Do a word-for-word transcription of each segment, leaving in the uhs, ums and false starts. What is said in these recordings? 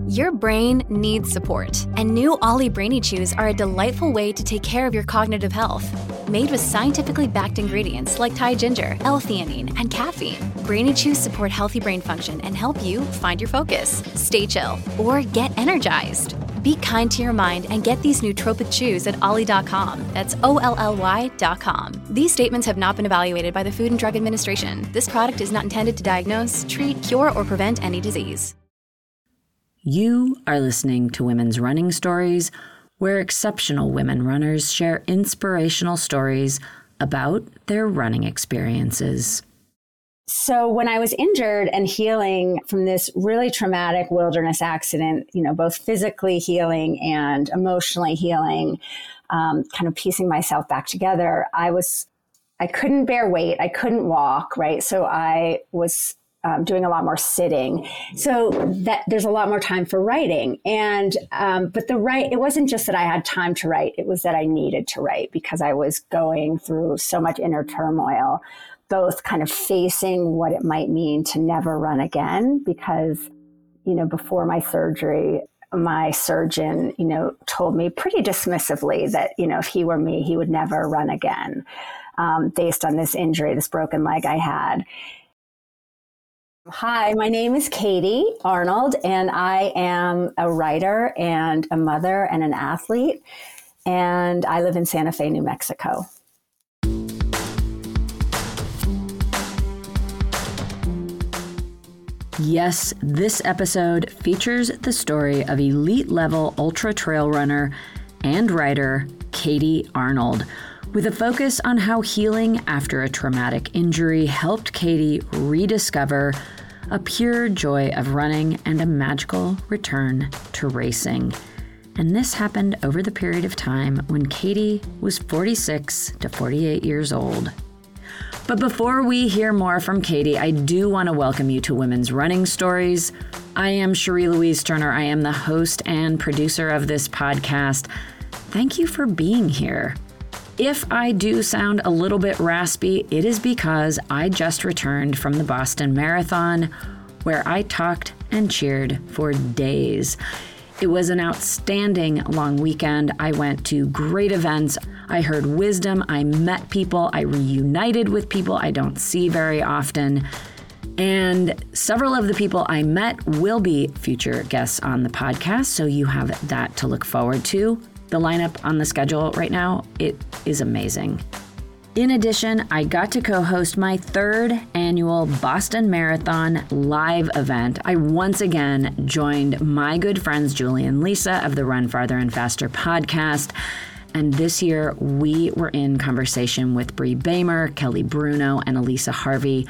Your brain needs support, and new Ollie Brainy Chews are a delightful way to take care of your cognitive health. Made with scientifically backed ingredients like Thai ginger, L-theanine, and caffeine, Brainy Chews support healthy brain function and help you find your focus, stay chill, or get energized. Be kind to your mind and get these nootropic chews at ollie dot com. That's O L L Y dot com. These statements have not been evaluated by the Food and Drug Administration. This product is not intended to diagnose, treat, cure, or prevent any disease. You are listening to Women's Running Stories, where exceptional women runners share inspirational stories about their running experiences. So when I was injured and healing from this really traumatic wilderness accident, you know, both physically healing and emotionally healing, um, kind of piecing myself back together, I was, I couldn't bear weight. I couldn't walk, right? So I was um, doing a lot more sitting. So that there's a lot more time for writing. And, um, but the write, it wasn't just that I had time to write. It was that I needed to write because I was going through so much inner turmoil, both kind of facing what it might mean to never run again, because, you know, before my surgery, my surgeon, you know, told me pretty dismissively that, you know, if he were me, he would never run again, um, based on this injury, this broken leg I had. Hi, my name is Katie Arnold, and I am a writer and a mother and an athlete, and I live in Santa Fe, New Mexico. Yes, this episode features the story of elite-level ultra trail runner and writer Katie Arnold, with a focus on how healing after a traumatic injury helped Katie rediscover a pure joy of running and a magical return to racing. And this happened over the period of time when Katie was forty-six to forty-eight years old. But before we hear more from Katie, I do want to welcome you to Women's Running Stories. I am Cherie Louise Turner. I am the host and producer of this podcast. Thank you for being here. If I do sound a little bit raspy, it is because I just returned from the Boston Marathon, where I talked and cheered for days. It was an outstanding long weekend. I went to great events. I heard wisdom. I met people. I reunited with people I don't see very often. And several of the people I met will be future guests on the podcast, so you have that to look forward to. The lineup on the schedule right now, it is amazing. In addition, I got to co-host my third annual Boston Marathon live event. I once again joined my good friends Julie and Lisa of the Run Farther and Faster podcast. And this year, we were in conversation with Brie Bamer, Kelly Bruno, and Elisa Harvey.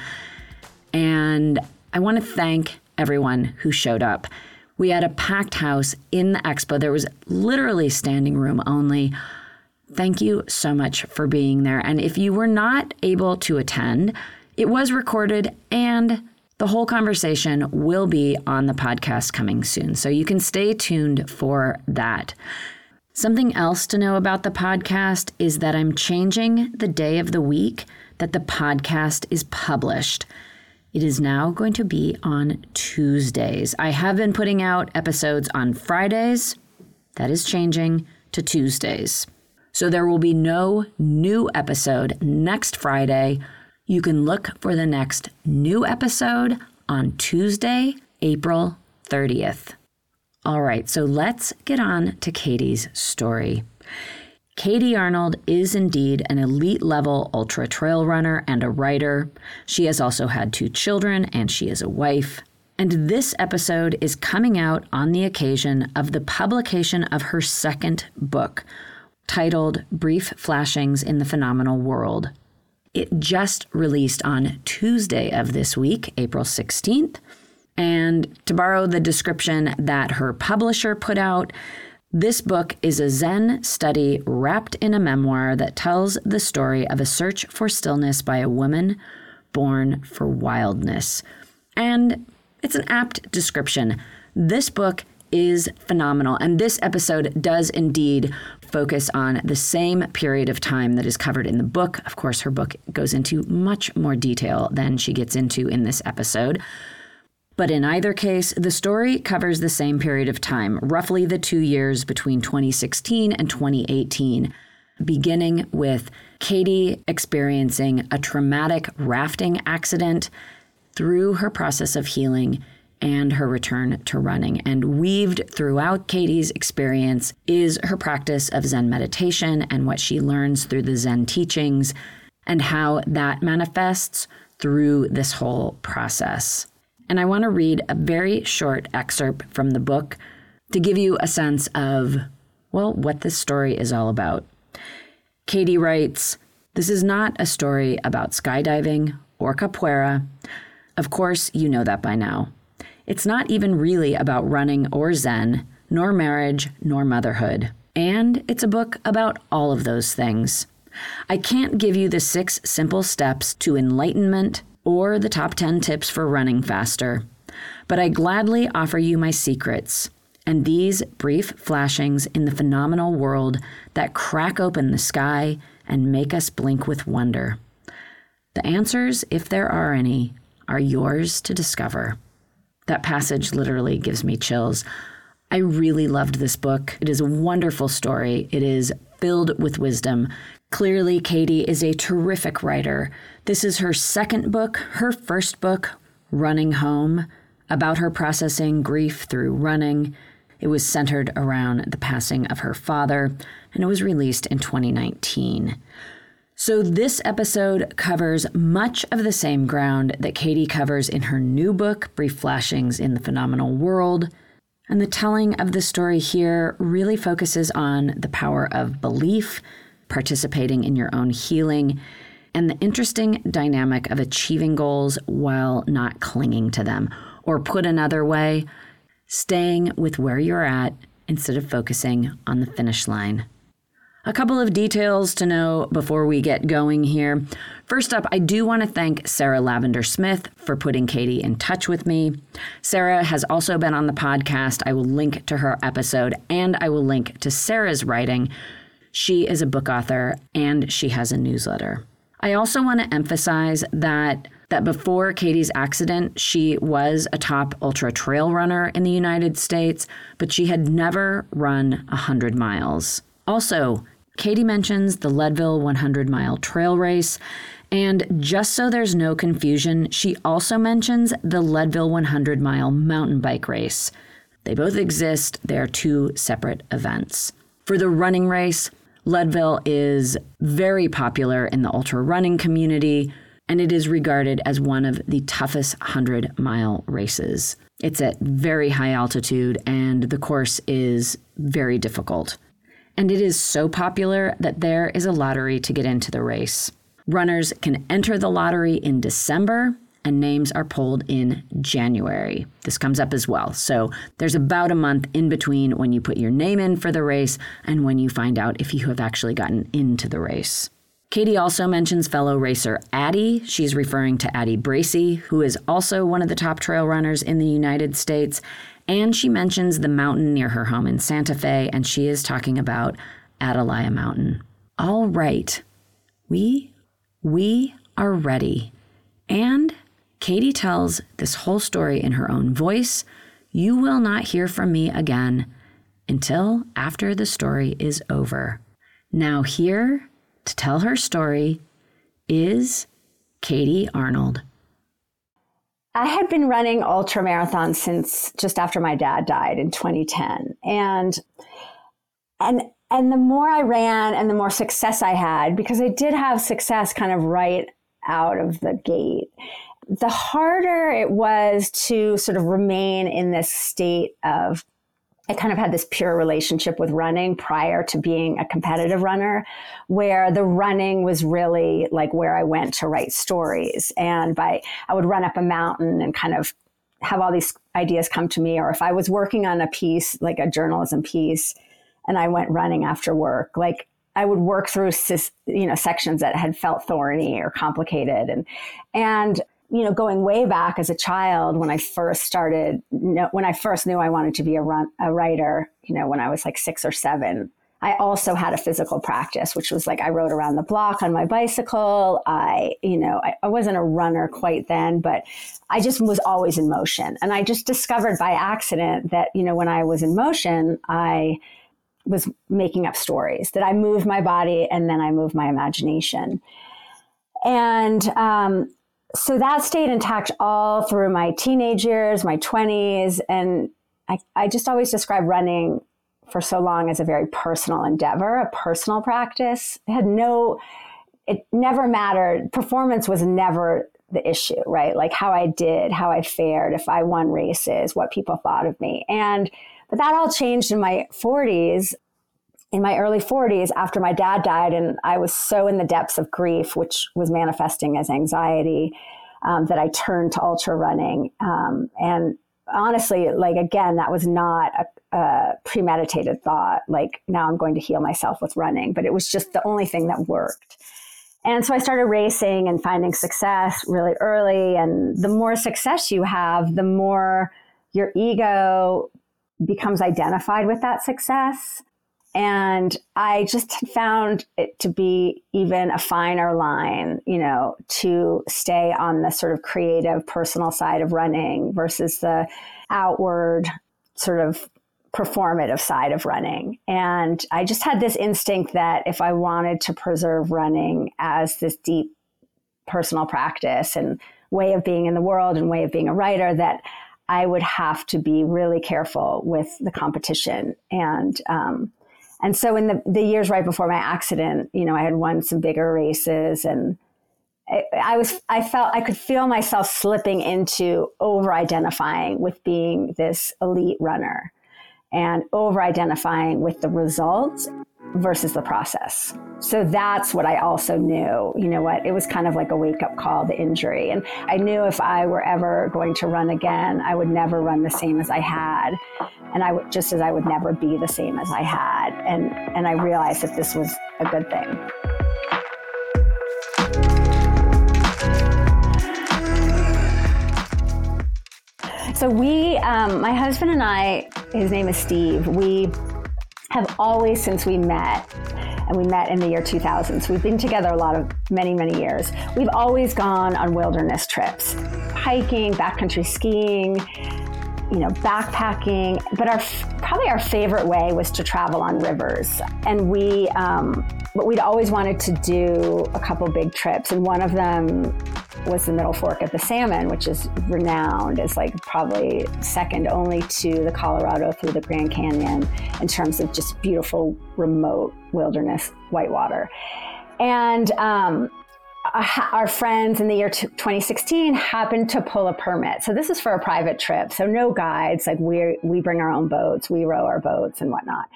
And I want to thank everyone who showed up. We had a packed house in the expo. There was literally standing room only. Thank you so much for being there. And if you were not able to attend, it was recorded and the whole conversation will be on the podcast coming soon. So you can stay tuned for that. Something else to know about the podcast is that I'm changing the day of the week that the podcast is published. It is now going to be on Tuesdays. I have been putting out episodes on Fridays. That is changing to Tuesdays. So there will be no new episode next Friday. You can look for the next new episode on Tuesday, April thirtieth. All right, so let's get on to Katie's story. Katie Arnold is indeed an elite-level ultra trail runner and a writer. She has also had two children, and she is a wife. And this episode is coming out on the occasion of the publication of her second book, titled Brief Flashings in the Phenomenal World. It just released on Tuesday of this week, April sixteenth. And to borrow the description that her publisher put out, this book is a Zen study wrapped in a memoir that tells the story of a search for stillness by a woman born for wildness. And it's an apt description. This book is phenomenal, and this episode does indeed focus on the same period of time that is covered in the book. Of course, her book goes into much more detail than she gets into in this episode. But in either case, the story covers the same period of time, roughly the two years between twenty sixteen and twenty eighteen, beginning with Katie experiencing a traumatic rafting accident through her process of healing and her return to running. And weaved throughout Katie's experience is her practice of Zen meditation and what she learns through the Zen teachings and how that manifests through this whole process. And I want to read a very short excerpt from the book to give you a sense of, well, what this story is all about. Katie writes, "This is not a story about skydiving or capoeira. Of course, you know that by now. It's not even really about running or Zen, nor marriage, nor motherhood. And it's a book about all of those things. I can't give you the six simple steps to enlightenment or the top ten tips for running faster, but I gladly offer you my secrets and these brief flashings in the phenomenal world that crack open the sky and make us blink with wonder. The answers, if there are any, are yours to discover." That passage literally gives me chills. I really loved this book. It is a wonderful story. It is filled with wisdom. Clearly, Katie is a terrific writer. This is her second book, her first book, Running Home, about her processing grief through running. It was centered around the passing of her father, and it was released in twenty nineteen. So this episode covers much of the same ground that Katie covers in her new book, Brief Flashings in the Phenomenal World. And the telling of the story here really focuses on the power of belief, participating in your own healing, and the interesting dynamic of achieving goals while not clinging to them. Or put another way, staying with where you're at instead of focusing on the finish line. A couple of details to know before we get going here. First up, I do want to thank Sarah Lavender Smith for putting Katie in touch with me. Sarah has also been on the podcast. I will link to her episode and I will link to Sarah's writing. She is a book author and she has a newsletter. I also want to emphasize that that before Katie's accident, she was a top ultra trail runner in the United States, but she had never run one hundred miles. Also, Katie mentions the Leadville one hundred mile trail race, and just so there's no confusion, she also mentions the Leadville one hundred mile mountain bike race. They both exist. They are two separate events. For the running race, Leadville is very popular in the ultra running community, and it is regarded as one of the toughest one hundred mile races. It's at very high altitude, and the course is very difficult. And it is so popular that there is a lottery to get into the race. Runners can enter the lottery in December, and names are pulled in January. This comes up as well. So there's about a month in between when you put your name in for the race and when you find out if you have actually gotten into the race. Katie also mentions fellow racer Addie. She's referring to Addie Bracey, who is also one of the top trail runners in the United States. And she mentions the mountain near her home in Santa Fe, and she is talking about Atalaya Mountain. All right, we, we are ready. And Katie tells this whole story in her own voice. You will not hear from me again until after the story is over. Now here to tell her story is Katie Arnold. I had been running ultra marathons since just after my dad died in twenty ten. And, and, and the more I ran and the more success I had, because I did have success kind of right out of the gate, the harder it was to sort of remain in this state of, I kind of had this pure relationship with running prior to being a competitive runner, where the running was really like where I went to write stories. And by, I would run up a mountain and kind of have all these ideas come to me. Or if I was working on a piece, like a journalism piece, and I went running after work, like I would work through, you know, sections that had felt thorny or complicated. And, and, you know, going way back as a child, when I first started, when I first knew I wanted to be a run, a writer, you know, when I was like six or seven, I also had a physical practice, which was like I rode around the block on my bicycle. I, you know, I, I wasn't a runner quite then, but I just was always in motion. And I just discovered by accident that, you know, when I was in motion, I was making up stories, that I moved my body and then I moved my imagination. And um, so that stayed intact all through my teenage years, my twenties. And I, I just always describe running for so long as a very personal endeavor, a personal practice. It had no, it never mattered. Performance was never the issue, right? Like how I did, how I fared, if I won races, what people thought of me. And, but that all changed in my forties, in my early forties, after my dad died. And I was so in the depths of grief, which was manifesting as anxiety, um, that I turned to ultra running. Um, and honestly, like, again, that was not a, a premeditated thought, like now I'm going to heal myself with running, but it was just the only thing that worked. And so I started racing and finding success really early. And the more success you have, the more your ego becomes identified with that success. And I just found it to be even a finer line, you know, to stay on the sort of creative, personal side of running versus the outward sort of performative side of running. And I just had this instinct that if I wanted to preserve running as this deep personal practice and way of being in the world and way of being a writer, that I would have to be really careful with the competition. And, um, And so in the, the years right before my accident, you know, I had won some bigger races, and I, I was, I felt, I could feel myself slipping into over-identifying with being this elite runner and over-identifying with the results versus the process. So that's what I also knew. You know what? It was kind of like a wake-up call, the injury. And I knew if I were ever going to run again, I would never run the same as I had. And I would, just as I would never be the same as I had. And, and I realized that this was a good thing. So we, um, my husband and I, his name is Steve, we have always, since we met, and we met in the year two thousand, so we've been together a lot of, many, many years. We've always gone on wilderness trips, hiking, backcountry skiing, you know, backpacking, but our probably our favorite way was to travel on rivers. And we, um, but we'd always wanted to do a couple big trips, and one of them was the Middle Fork of the Salmon, which is renowned as like probably second only to the Colorado through the Grand Canyon in terms of just beautiful, remote wilderness whitewater. And um, our friends in the year twenty sixteen happened to pull a permit. So this is for a private trip. So no guides, like we we bring our own boats, we row our boats and whatnot.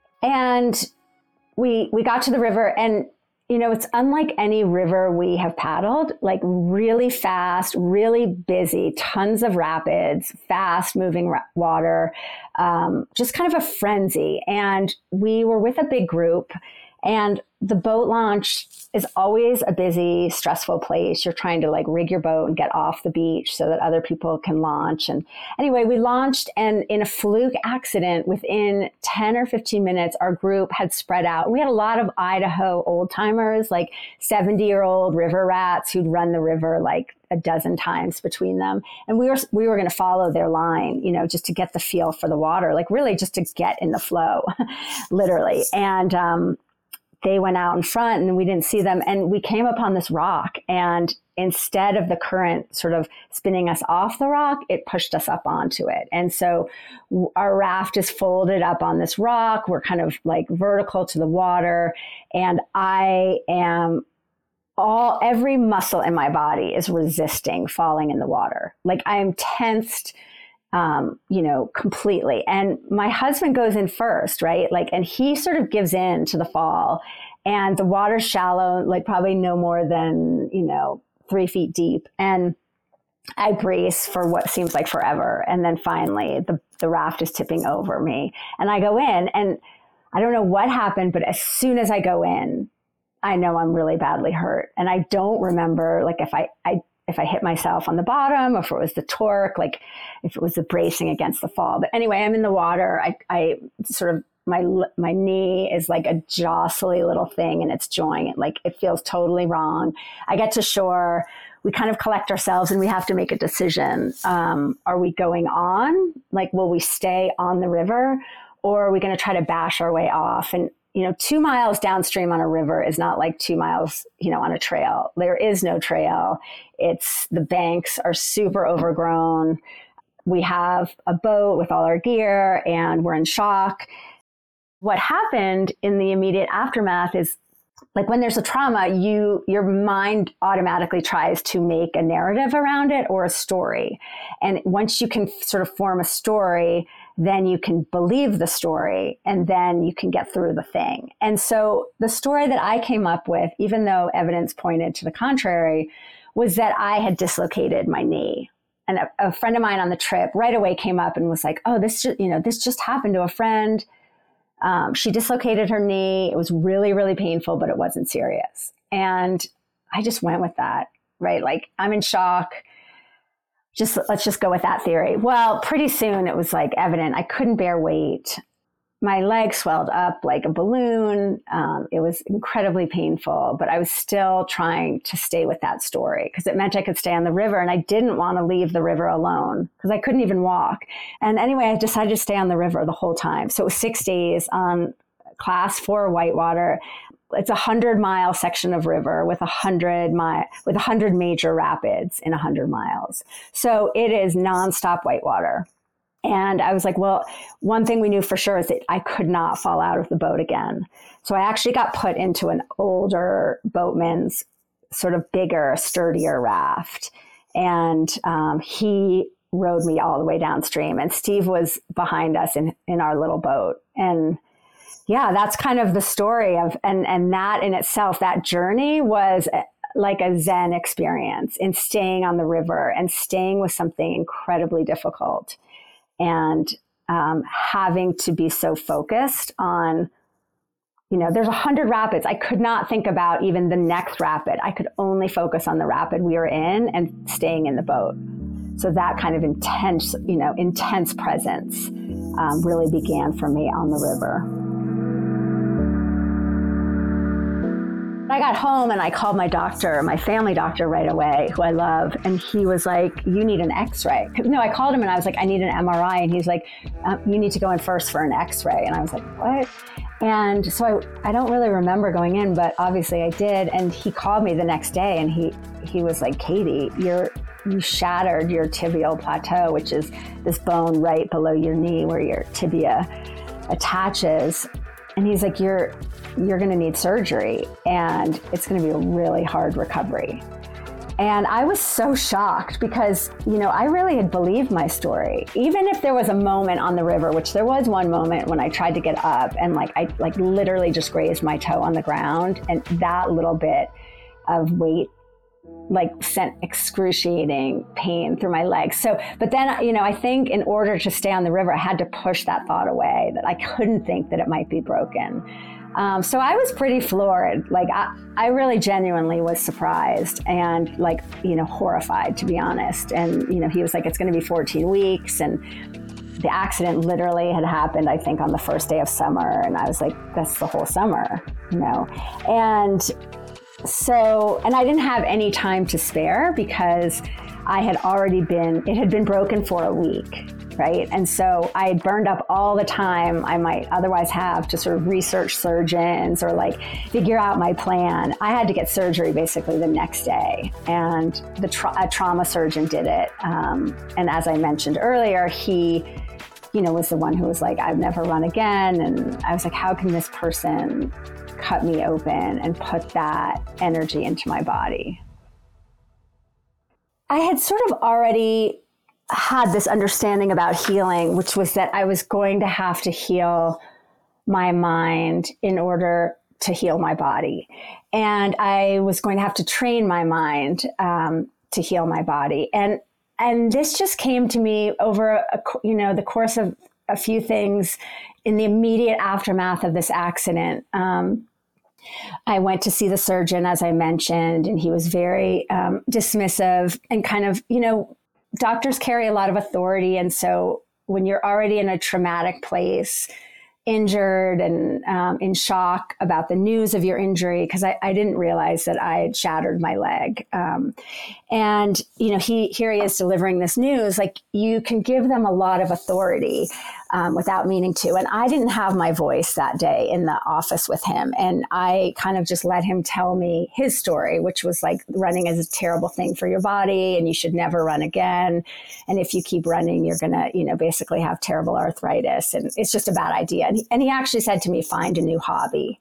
And we we got to the river, and you know, it's unlike any river we have paddled, like really fast, really busy, tons of rapids, fast moving ra- water, um, just kind of a frenzy. And we were with a big group, and the boat launch is always a busy, stressful place. You're trying to like rig your boat and get off the beach so that other people can launch. And anyway, we launched, and in a fluke accident, within ten or fifteen minutes, our group had spread out. We had a lot of Idaho old timers, like seventy year old river rats who'd run the river like a dozen times between them. And we were, we were going to follow their line, you know, just to get the feel for the water, like really just to get in the flow, literally. And, um, they went out in front and we didn't see them. And we came upon this rock, and instead of the current sort of spinning us off the rock, it pushed us up onto it. And so our raft is folded up on this rock. We're kind of like vertical to the water. And I am all, every muscle in my body is resisting falling in the water. Like I am tensed, um, you know, completely. And my husband goes in first, right? Like, and he sort of gives in to the fall, and the water's shallow, like probably no more than, you know, three feet deep. And I brace for what seems like forever. And then finally the, the raft is tipping over me, and I go in, and I don't know what happened, but as soon as I go in, I know I'm really badly hurt. And I don't remember, like, if I, I, if I hit myself on the bottom, or if it was the torque, like if it was the bracing against the fall. But anyway, I'm in the water. I, I sort of My my knee is like a jostly little thing and it's joint. Like it feels totally wrong. I get to shore. We kind of collect ourselves and we have to make a decision. Um, are we going on? Like, will we stay on the river, or are we going to try to bash our way off? And, you know, two miles downstream on a river is not like two miles, you know, on a trail. There is no trail. It's the banks are super overgrown. We have a boat with all our gear and we're in shock. What happened in the immediate aftermath is, like, when there's a trauma, you your mind automatically tries to make a narrative around it or a story. And once you can sort of form a story, then you can believe the story and then you can get through the thing. And so the story that I came up with, even though evidence pointed to the contrary, was that I had dislocated my knee. And a, a friend of mine on the trip right away came up and was like, oh, this, just, you know, this just happened to a friend. Um, she dislocated her knee. It was really, really painful, but it wasn't serious. And I just went with that, right? Like, I'm in shock. Just let's just go with that theory. Well, pretty soon it was like evident I couldn't bear weight. My leg swelled up like a balloon. Um, it was incredibly painful, but I was still trying to stay with that story because it meant I could stay on the river, and I didn't want to leave the river alone because I couldn't even walk. And anyway, I decided to stay on the river the whole time. So it was six days on class four whitewater. It's a hundred mile section of river with a hundred mile with a hundred major rapids in a hundred miles. So it is nonstop whitewater. And I was like, well, one thing we knew for sure is that I could not fall out of the boat again. So I actually got put into an older boatman's sort of bigger, sturdier raft. And um, he rowed me all the way downstream. And Steve was behind us in, in our little boat. And yeah, that's kind of the story of, and, and that in itself, that journey was like a Zen experience in staying on the river and staying with something incredibly difficult. And um, having to be so focused on, you know, there's a hundred rapids. I could not think about even the next rapid. I could only focus on the rapid we were in and staying in the boat. So that kind of intense, you know, intense presence um, really began for me on the river. I got home and I called my doctor, my family doctor right away, who I love. And he was like, you need an x-ray. No, I called him and I was like, I need an M R I. And he's like, um, you need to go in first for an x-ray. And I was like, what? And so I, I don't really remember going in, but obviously I did. And he called me the next day and he, he was like, Katie, you're, you shattered your tibial plateau, which is this bone right below your knee where your tibia attaches. And he's like, you're, you're going to need surgery and it's going to be a really hard recovery. And I was so shocked because, you know, I really had believed my story. Even if there was a moment on the river, which there was one moment when I tried to get up and like, I like literally just grazed my toe on the ground, and that little bit of weight like sent excruciating pain through my legs. So, but then, you know, I think in order to stay on the river, I had to push that thought away, that I couldn't think that it might be broken. Um, so I was pretty floored. Like I, I really genuinely was surprised and like, you know, horrified, to be honest. And, you know, he was like, it's going to be fourteen weeks. And the accident literally had happened, I think, on the first day of summer. And I was like, that's the whole summer, you know? And so, and I didn't have any time to spare because I had already been, it had been broken for a week, right? And so I had burned up all the time I might otherwise have to sort of research surgeons or like figure out my plan. I had to get surgery basically the next day, and the tra- a trauma surgeon did it. Um, and as I mentioned earlier, he, you know, was the one who was like, I've never run again. And I was like, how can this person cut me open and put that energy into my body? I had sort of already had this understanding about healing, which was that I was going to have to heal my mind in order to heal my body. And I was going to have to train my mind um, to heal my body. And and this just came to me over, a, you know, the course of a few things in the immediate aftermath of this accident. Um, I went to see the surgeon, as I mentioned, and he was very um, dismissive and kind of, you know, doctors carry a lot of authority. And so when you're already in a traumatic place injured and um, in shock about the news of your injury, because I, I didn't realize that I had shattered my leg. Um, and, you know, he here he is delivering this news. Like, you can give them a lot of authority um, without meaning to. And I didn't have my voice that day in the office with him. And I kind of just let him tell me his story, which was like, running is a terrible thing for your body and you should never run again. And if you keep running, you're going to, you know, basically have terrible arthritis. And it's just a bad idea. And he, and he actually said to me, find a new hobby.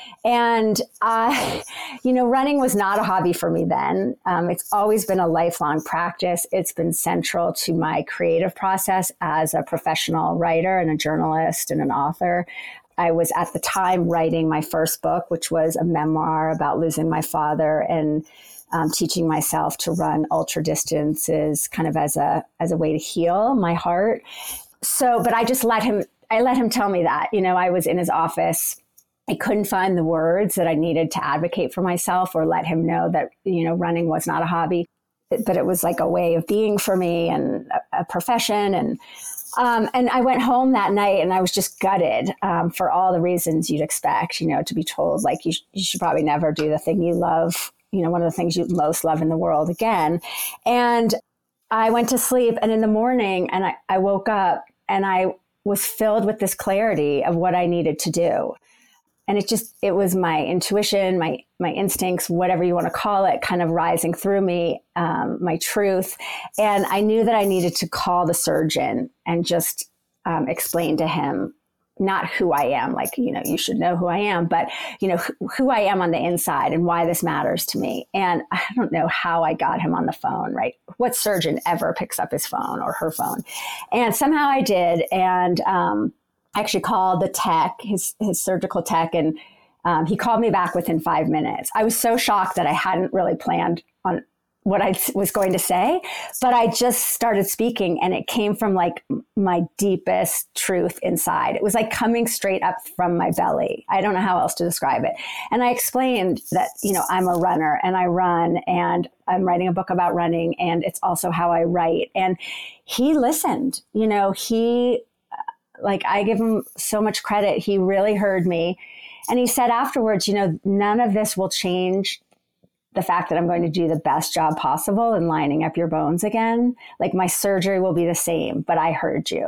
And, uh, you know, running was not a hobby for me then. Um, it's always been a lifelong practice. It's been central to my creative process as a professional writer and a journalist and an author. I was at the time writing my first book, which was a memoir about losing my father and um, teaching myself to run ultra distances kind of as a, as a way to heal my heart. So, but I just let him, I let him tell me that, you know, I was in his office. I couldn't find the words that I needed to advocate for myself or let him know that, you know, running was not a hobby, but it was like a way of being for me and a, a profession. And um, and I went home that night and I was just gutted um, for all the reasons you'd expect, you know, to be told, like, you, sh- you should probably never do the thing you love, you know, one of the things you most love in the world again. And I went to sleep, and in the morning, and I, I woke up and I was filled with this clarity of what I needed to do. And it just, it was my intuition, my my instincts, whatever you want to call it, kind of rising through me, um, my truth. And I knew that I needed to call the surgeon and just um, explain to him not who I am, like, you know, you should know who I am, but, you know, who, who I am on the inside and why this matters to me. And I don't know how I got him on the phone, right? What surgeon ever picks up his phone or her phone? And somehow I did. And, um, I actually called the tech, his his surgical tech, and um, he called me back within five minutes. I was so shocked that I hadn't really planned on what I was going to say, but I just started speaking, and it came from like my deepest truth inside. It was like coming straight up from my belly. I don't know how else to describe it. And I explained that, you know, I'm a runner and I run and I'm writing a book about running, and it's also how I write. And he listened, you know, he Like, I give him so much credit. He really heard me. And he said afterwards, you know, none of this will change the fact that I'm going to do the best job possible in lining up your bones again. Like, my surgery will be the same, but I heard you.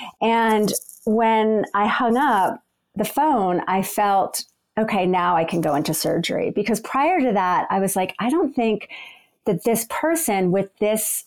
And when I hung up the phone, I felt, okay, now I can go into surgery. Because prior to that, I was like, I don't think that this person with this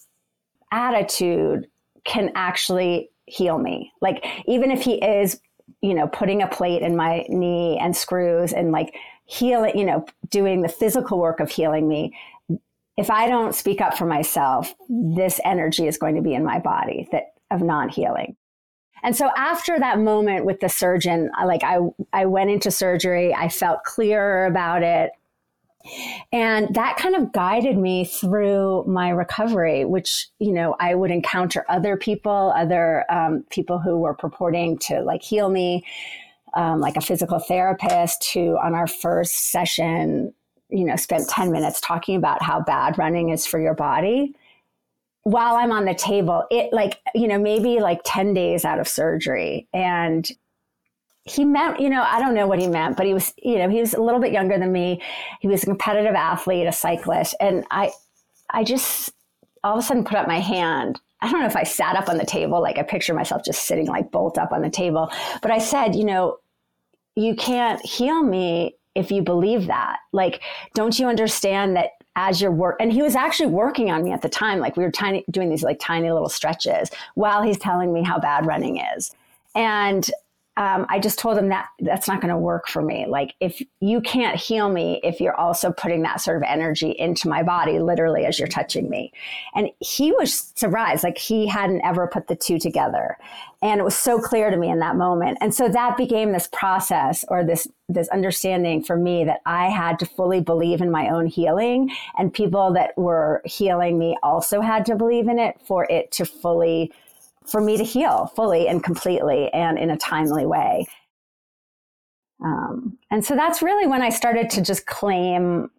attitude can actually heal me. Like, even if he is, you know, putting a plate in my knee and screws and like healing, you know, doing the physical work of healing me, if I don't speak up for myself, this energy is going to be in my body that of non-healing. And so after that moment with the surgeon, I, like I, I went into surgery, I felt clearer about it. And that kind of guided me through my recovery, which, you know, I would encounter other people, other um, people who were purporting to like heal me, um, like a physical therapist who on our first session, you know, spent ten minutes talking about how bad running is for your body. While I'm on the table, it like, you know, maybe like ten days out of surgery. And he meant, you know, I don't know what he meant, but he was, you know, he was a little bit younger than me. He was a competitive athlete, a cyclist. And I, I just all of a sudden put up my hand. I don't know if I sat up on the table, like I picture myself just sitting like bolt up on the table. But I said, you know, you can't heal me if you believe that. Like, don't you understand that as you're work, and he was actually working on me at the time. Like, we were tiny, doing these like tiny little stretches while he's telling me how bad running is. And Um, I just told him that that's not going to work for me. Like, if you can't heal me, if you're also putting that sort of energy into my body, literally as you're touching me. And he was surprised, like he hadn't ever put the two together. And it was so clear to me in that moment. And so that became this process or this, this understanding for me that I had to fully believe in my own healing, and people that were healing me also had to believe in it for it to fully for me to heal fully and completely and in a timely way. Um, and so that's really when I started to just claim,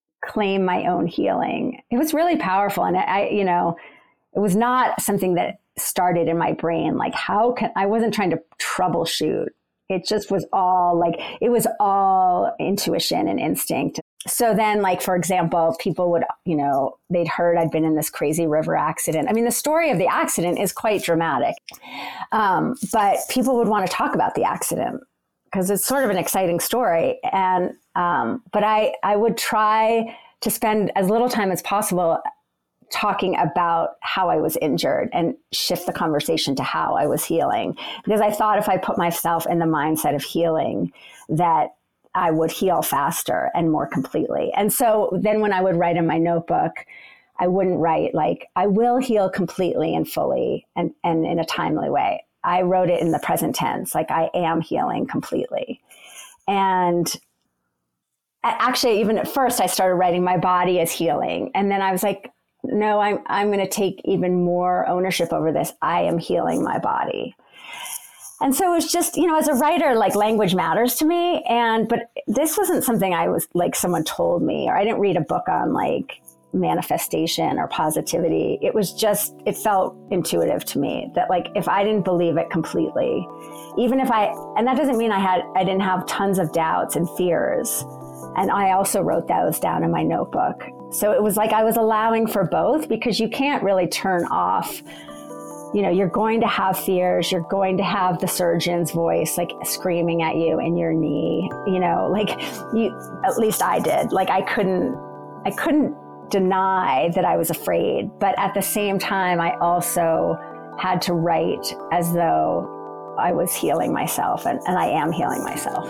claim my own healing. It was really powerful. And I, you know, it was not something that started in my brain. Like, how can, I wasn't trying to troubleshoot. It just was all like, it was all intuition and instinct. So then, like, for example, people would, you know, they'd heard I'd been in this crazy river accident. I mean, the story of the accident is quite dramatic. Um, but people would want to talk about the accident because it's sort of an exciting story. And, um, but I, I would try to spend as little time as possible talking about how I was injured and shift the conversation to how I was healing. Because I thought if I put myself in the mindset of healing, that I would heal faster and more completely. And so then when I would write in my notebook, I wouldn't write like, I will heal completely and fully and, and in a timely way. I wrote it in the present tense, like I am healing completely. And actually, even at first, I started writing my body as healing. And then I was like, no, I'm, I'm going to take even more ownership over this. I am healing my body. And so it was just, you know, as a writer, like language matters to me. And, but this wasn't something I was like, someone told me, or I didn't read a book on like manifestation or positivity. It was just, it felt intuitive to me that like, if I didn't believe it completely, even if I, and that doesn't mean I had, I didn't have tons of doubts and fears. And I also wrote those down in my notebook. So it was like I was allowing for both, because you can't really turn off. You know, you're going to have fears. You're going to have the surgeon's voice, like screaming at you in your knee, you know, like you, at least I did. Like I couldn't, I couldn't deny that I was afraid. But at the same time, I also had to write as though I was healing myself, and, and I am healing myself.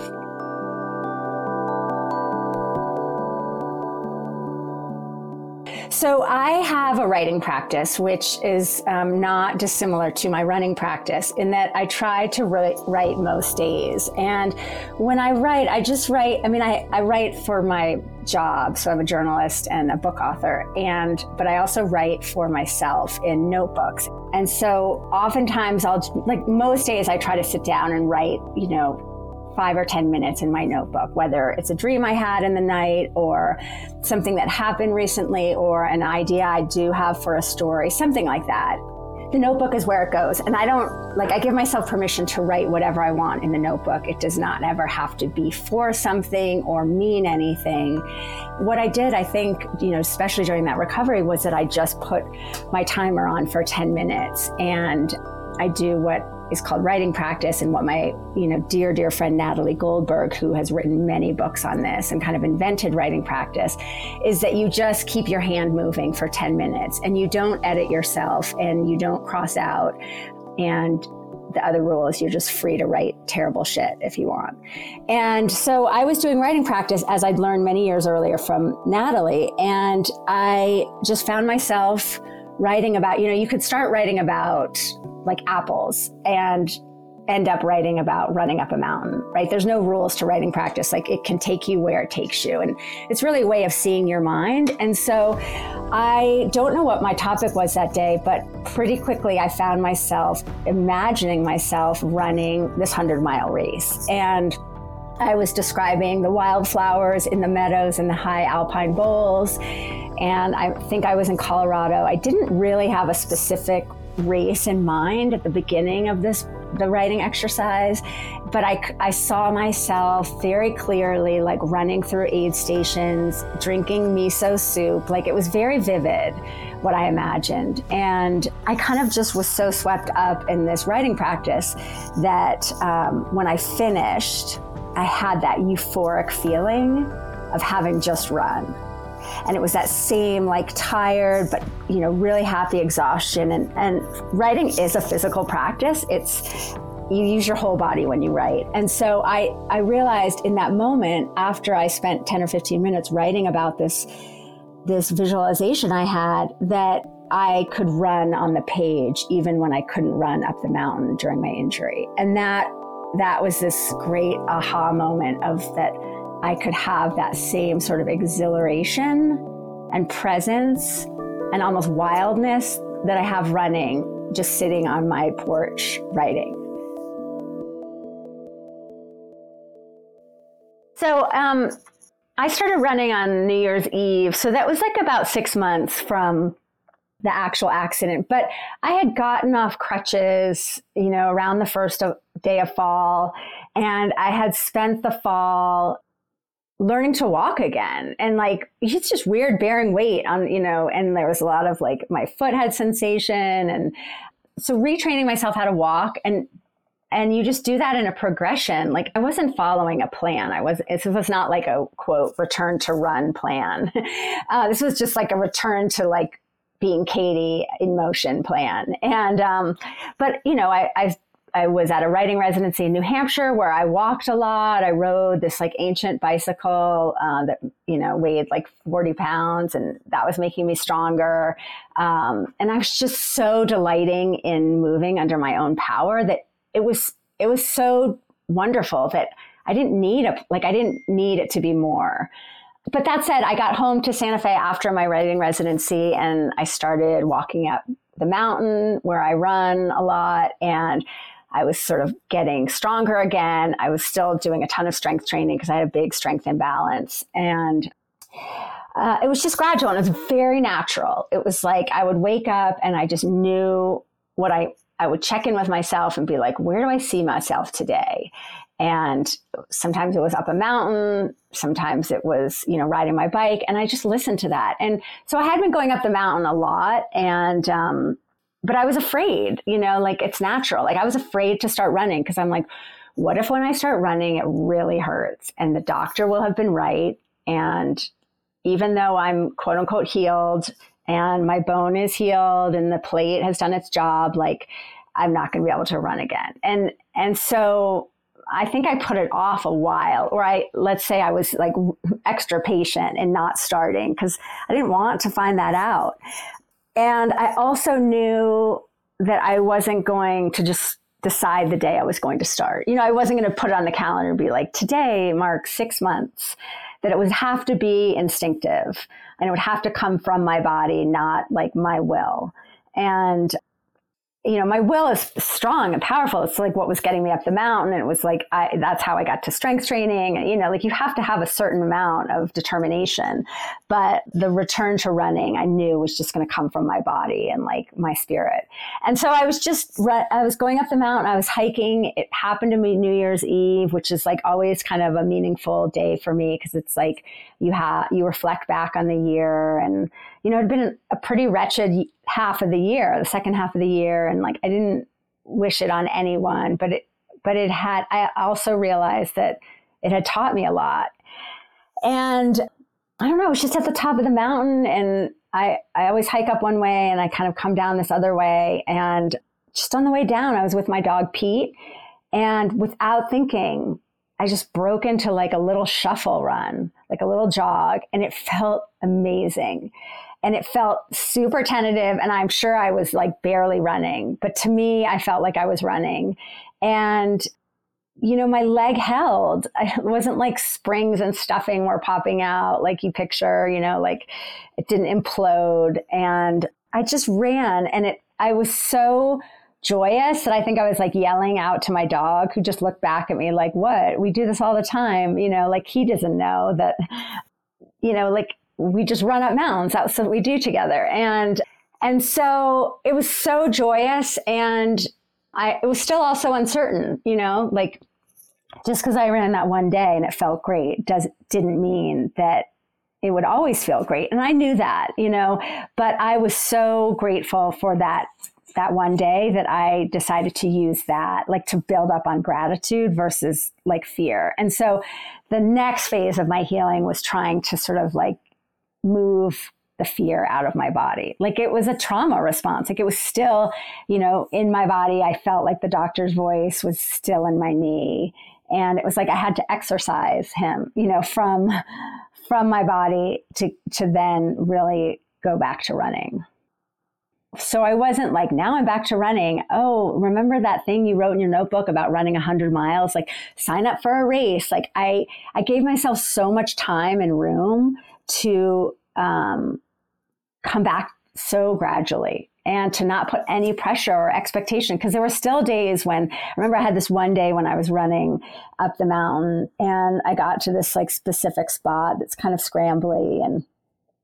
So I have a writing practice, which is um, not dissimilar to my running practice, in that I try to write, write most days. And when I write, I just write, I mean, I, I write for my job. So I'm a journalist and a book author, and but I also write for myself in notebooks. And so oftentimes I'll, like most days, I try to sit down and write, you know, five or ten minutes in my notebook, whether it's a dream I had in the night or something that happened recently or an idea I do have for a story, something like that. The notebook is where it goes. And I don't, like, I give myself permission to write whatever I want in the notebook. It does not ever have to be for something or mean anything. What I did, I think, you know, especially during that recovery, was that I just put my timer on for ten minutes, and I do what is called writing practice, and what my, you know, dear, dear friend Natalie Goldberg, who has written many books on this and kind of invented writing practice, is that you just keep your hand moving for ten minutes and you don't edit yourself and you don't cross out. And the other rule is you're just free to write terrible shit if you want. And so I was doing writing practice as I'd learned many years earlier from Natalie. And I just found myself writing about, you know, you could start writing about like apples and end up writing about running up a mountain, right? There's no rules to writing practice. Like it can take you where it takes you. And it's really a way of seeing your mind. And so I don't know what my topic was that day, but pretty quickly I found myself imagining myself running this hundred mile race. And I was describing the wildflowers in the meadows and the high alpine bowls. And I think I was in Colorado. I didn't really have a specific race in mind at the beginning of this, the writing exercise, but I, I saw myself very clearly, like running through aid stations, drinking miso soup. Like it was very vivid what I imagined. And I kind of just was so swept up in this writing practice that um, when I finished, I had that euphoric feeling of having just run. And it was that same like tired, but, you know, really happy exhaustion. And, and writing is a physical practice. It's, you use your whole body when you write. And so I, I realized in that moment, after I spent ten or fifteen minutes writing about this, this visualization I had, that I could run on the page even when I couldn't run up the mountain during my injury. And that, that was this great aha moment of that I could have that same sort of exhilaration and presence and almost wildness that I have running, just sitting on my porch writing. So um, I started running on New Year's Eve. So that was like about six months from the actual accident. But I had gotten off crutches, you know, around the first of, day of fall, and I had spent the fall learning to walk again. And like, it's just weird bearing weight on, you know, and there was a lot of like, my foot had sensation. And so retraining myself how to walk, and And you just do that in a progression. Like I wasn't following a plan. I was, it was not like a quote, return to run plan. Uh, this was just like a return to like being Katie in motion plan. And, um, but you know, I, I, I was at a writing residency in New Hampshire where I walked a lot. I rode this like ancient bicycle uh, that, you know, weighed like forty pounds, and that was making me stronger. Um, and I was just so delighting in moving under my own power that it was, it was so wonderful that I didn't need a, like, I didn't need it to be more. But that said, I got home to Santa Fe after my writing residency, and I started walking up the mountain where I run a lot. And I was sort of getting stronger again. I was still doing a ton of strength training because I had a big strength imbalance. And uh, it was just gradual, and it was very natural. It was like I would wake up and I just knew what I, I would check in with myself and be like, where do I see myself today? And sometimes it was up a mountain. Sometimes it was, you know, riding my bike. And I just listened to that. And so I had been going up the mountain a lot. And, um, but I was afraid, you know, like it's natural. Like I was afraid to start running because I'm like, what if when I start running, it really hurts and the doctor will have been right. And even though I'm quote unquote healed and my bone is healed and the plate has done its job, like I'm not going to be able to run again. And, and so I think I put it off a while, or I, let's say I was like extra patient and not starting because I didn't want to find that out. And I also knew that I wasn't going to just decide the day I was going to start. You know, I wasn't going to put it on the calendar and be like, today marks six months, that it would have to be instinctive and it would have to come from my body, not like my will. And you know, my will is strong and powerful. It's like what was getting me up the mountain. And it was like, I, that's how I got to strength training. And, you know, like you have to have a certain amount of determination, but the return to running, I knew was just going to come from my body and like my spirit. And so I was just, I was going up the mountain. I was hiking. It happened to be New Year's Eve, which is like always kind of a meaningful day for me. Cause it's like you have, you reflect back on the year, and, you know, it'd been a pretty wretched half of the year, the second half of the year. And like, I didn't wish it on anyone, but it, but it had, I also realized that it had taught me a lot. And I don't know, it was just at the top of the mountain, and I, I always hike up one way and I kind of come down this other way. And just on the way down, I was with my dog, Pete, and without thinking, I just broke into like a little shuffle run, like a little jog, and it felt amazing. And it felt super tentative, and I'm sure I was like barely running, but to me, I felt like I was running. And, you know, my leg held. It wasn't like springs and stuffing were popping out like you picture, you know, like it didn't implode. And I just ran, and it, I was so joyous that I think I was like yelling out to my dog, who just looked back at me like, what? We do this all the time. You know, like he doesn't know that, you know, like, we just run up mountains. That's what we do together. And, and so it was so joyous, and I, it was still also uncertain, you know, like just because I ran that one day and it felt great does didn't mean that it would always feel great. And I knew that, you know, but I was so grateful for that, that one day that I decided to use that, like to build up on gratitude versus like fear. And so the next phase of my healing was trying to sort of like move the fear out of my body. Like it was a trauma response. Like it was still, you know, in my body. I felt like the doctor's voice was still in my knee. And it was like I had to exorcise him, you know, from from my body to to then really go back to running. So I wasn't like, now I'm back to running. Oh, remember that thing you wrote in your notebook about running one hundred miles? Like sign up for a race. Like I, I gave myself so much time and room to um, come back so gradually and to not put any pressure or expectation. Because there were still days when, I remember I had this one day when I was running up the mountain and I got to this like specific spot that's kind of scrambly, and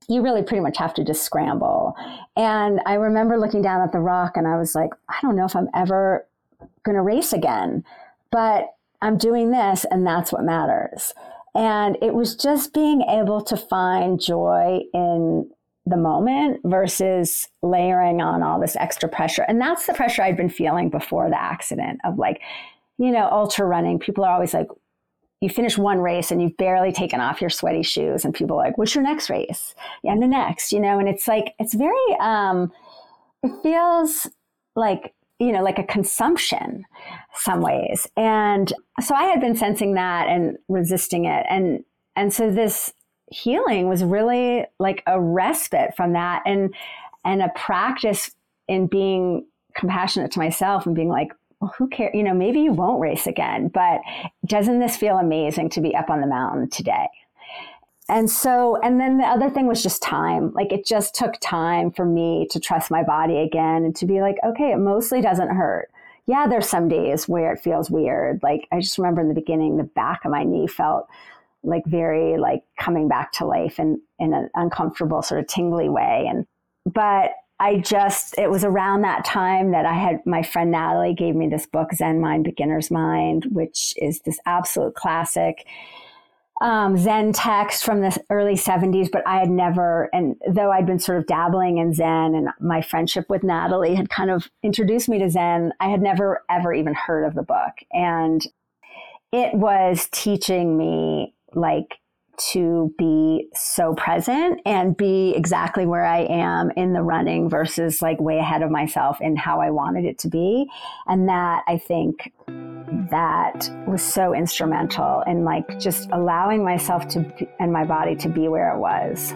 you really pretty much have to just scramble. And I remember looking down at the rock and I was like, I don't know if I'm ever going to race again, but I'm doing this and that's what matters. And it was just being able to find joy in the moment versus layering on all this extra pressure. And that's the pressure I'd been feeling before the accident of like, you know, ultra running. People are always like, you finish one race and you've barely taken off your sweaty shoes and people are like, what's your next race? And the next, you know, and it's like, it's very, um, it feels like, you know, like a consumption some ways. And so I had been sensing that and resisting it. And, and so this healing was really like a respite from that and, and a practice in being compassionate to myself and being like, well, who cares? You know, maybe you won't race again, but doesn't this feel amazing to be up on the mountain today? And so, and then the other thing was just time. Like it just took time for me to trust my body again and to be like, okay, it mostly doesn't hurt. Yeah, there's some days where it feels weird. Like I just remember in the beginning, the back of my knee felt like very like coming back to life in, in an uncomfortable sort of tingly way. And, but I just, it was around that time that I had, my friend Natalie gave me this book, Zen Mind, Beginner's Mind, which is this absolute classic um, Zen text from the early seventies, but I had never, and though I'd been sort of dabbling in Zen and my friendship with Natalie had kind of introduced me to Zen, I had never, ever even heard of the book. And it was teaching me like to be so present and be exactly where I am in the running versus like way ahead of myself in how I wanted it to be. And that I think that was so instrumental in like just allowing myself to be, and my body to be where it was.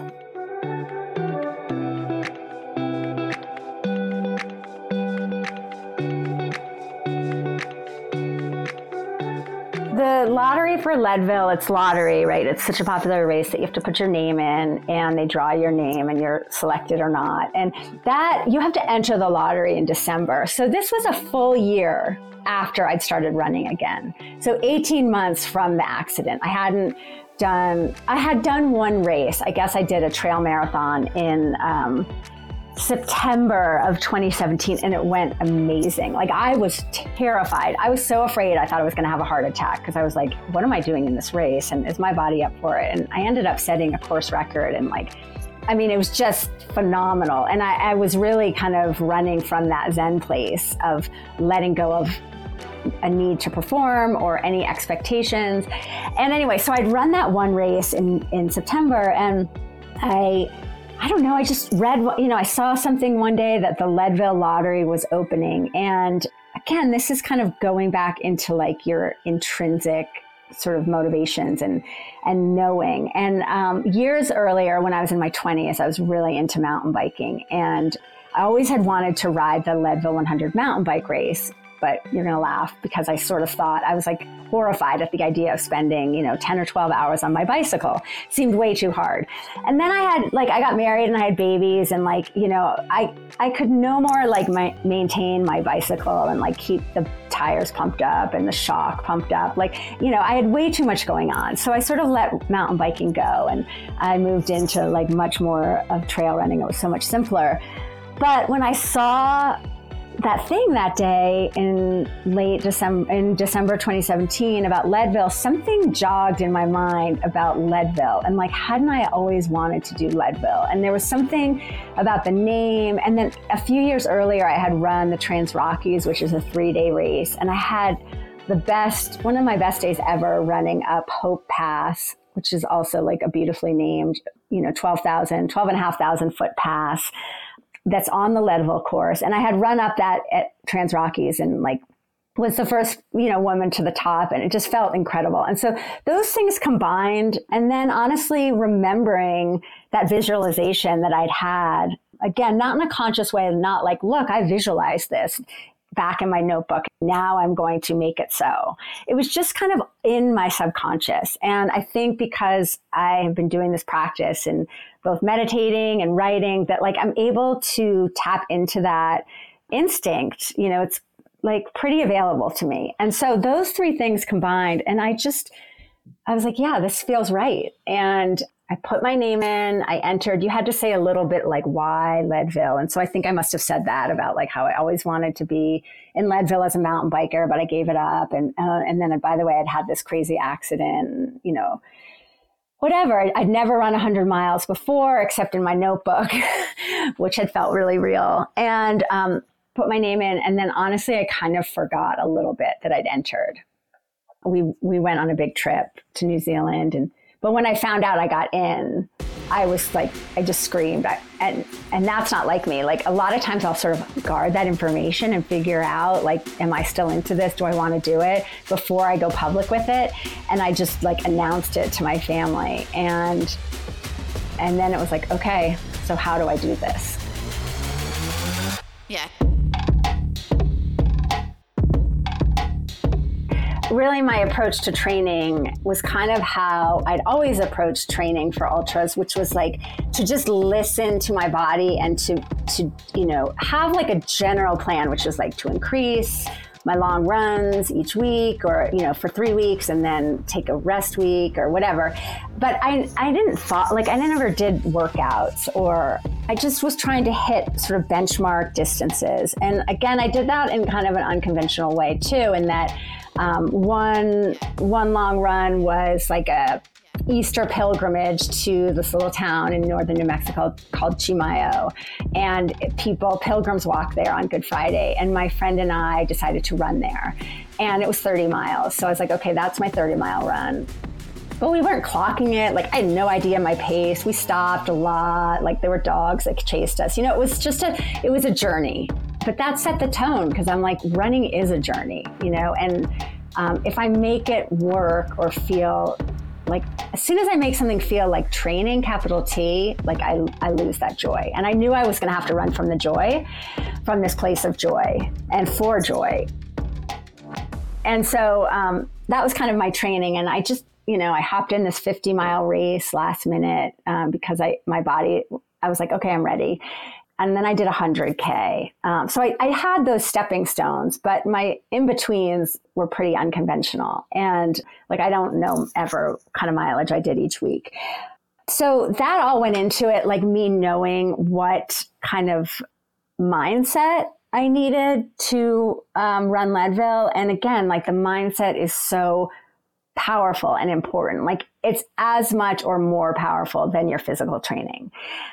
The lottery for Leadville, it's lottery, right? It's such a popular race that you have to put your name in and they draw your name and you're selected or not. And that you have to enter the lottery in December. So this was a full year after I'd started running again. So eighteen months from the accident. I hadn't done, I had done one race. I guess I did a trail marathon in um, September of twenty seventeen, and it went amazing. Like I was terrified. I was so afraid. I thought I was going to have a heart attack because I was like, what am I doing in this race? And is my body up for it? And I ended up setting a course record and like, I mean, it was just phenomenal. And I, I was really kind of running from that Zen place of letting go of a need to perform or any expectations. And anyway, so I'd run that one race in, in September and I I don't know, I just read, you know, I saw something one day that the Leadville lottery was opening. And again, this is kind of going back into like your intrinsic sort of motivations and, and knowing. And um, years earlier, when I was in my twenties, I was really into mountain biking. And I always had wanted to ride the Leadville one hundred mountain bike race. But you're going to laugh because I sort of thought, I was like horrified at the idea of spending, you know, ten or twelve hours on my bicycle. It seemed way too hard. And then I had, like, I got married and I had babies and like, you know, I, I could no more like my, maintain my bicycle and like keep the tires pumped up and the shock pumped up. Like, you know, I had way too much going on. So I sort of let mountain biking go and I moved into like much more of trail running. It was so much simpler. But when I saw that thing that day in late December, in December twenty seventeen about Leadville, something jogged in my mind about Leadville. And like, hadn't I always wanted to do Leadville? And there was something about the name. And then a few years earlier, I had run the Trans Rockies, which is a three day race. And I had the best, one of my best days ever running up Hope Pass, which is also like a beautifully named, you know, twelve thousand, twelve and a half thousand foot pass that's on the Leadville course. And I had run up that at Trans Rockies and like was the first, you know, woman to the top, and it just felt incredible. And so those things combined, and then honestly remembering that visualization that I'd had, again, not in a conscious way, not like, look, I visualized this back in my notebook. Now I'm going to make it so. It was just kind of in my subconscious. And I think because I have been doing this practice and both meditating and writing, that like I'm able to tap into that instinct. You know, it's like pretty available to me. And so those three things combined, and I just, I was like, yeah, this feels right. And I put my name in, I entered, you had to say a little bit like why Leadville. And so I think I must have said that about like how I always wanted to be in Leadville as a mountain biker, but I gave it up. And, uh, and then by the way, I'd had this crazy accident, you know, whatever. I'd never run one hundred miles before, except in my notebook, which had felt really real. And um, put my name in. And then honestly, I kind of forgot a little bit that I'd entered. We we went on a big trip to New Zealand. And but when I found out I got in, I was like, I just screamed. I, and and that's not like me. Like a lot of times I'll sort of guard that information and figure out like, am I still into this? Do I want to do it before I go public with it? And I just like announced it to my family. And and then it was like, okay, so how do I do this? Yeah. Really, my approach to training was kind of how I'd always approached training for ultras, which was like to just listen to my body and to, to, you know, have like a general plan, which was like to increase my long runs each week or, you know, for three weeks and then take a rest week or whatever. But I, I didn't thought like I never did workouts, or I just was trying to hit sort of benchmark distances. And again, I did that in kind of an unconventional way too, in that Um, one one long run was like a Easter pilgrimage to this little town in northern New Mexico called Chimayo. And people, pilgrims walk there on Good Friday. And my friend and I decided to run there. And it was thirty miles. So I was like, okay, that's my thirty mile run. But we weren't clocking it. Like I had no idea my pace. We stopped a lot. Like there were dogs that chased us. You know, it was just a, it was a journey. But that set the tone because I'm like, running is a journey, you know, and um, if I make it work or feel like, as soon as I make something feel like training, capital T, like I, I lose that joy. And I knew I was going to have to run from the joy, from this place of joy and for joy. And so um, that was kind of my training. And I just, you know, I hopped in this fifty mile race last minute um, because I, my body, I was like, okay, I'm ready. And then I did one hundred K. Um, so I, I had those stepping stones, but my in-betweens were pretty unconventional. And like, I don't know ever kind of mileage I did each week. So that all went into it, like me knowing what kind of mindset I needed to um, run Leadville. And again, like the mindset is so powerful and important. Like it's as much or more powerful than your physical training.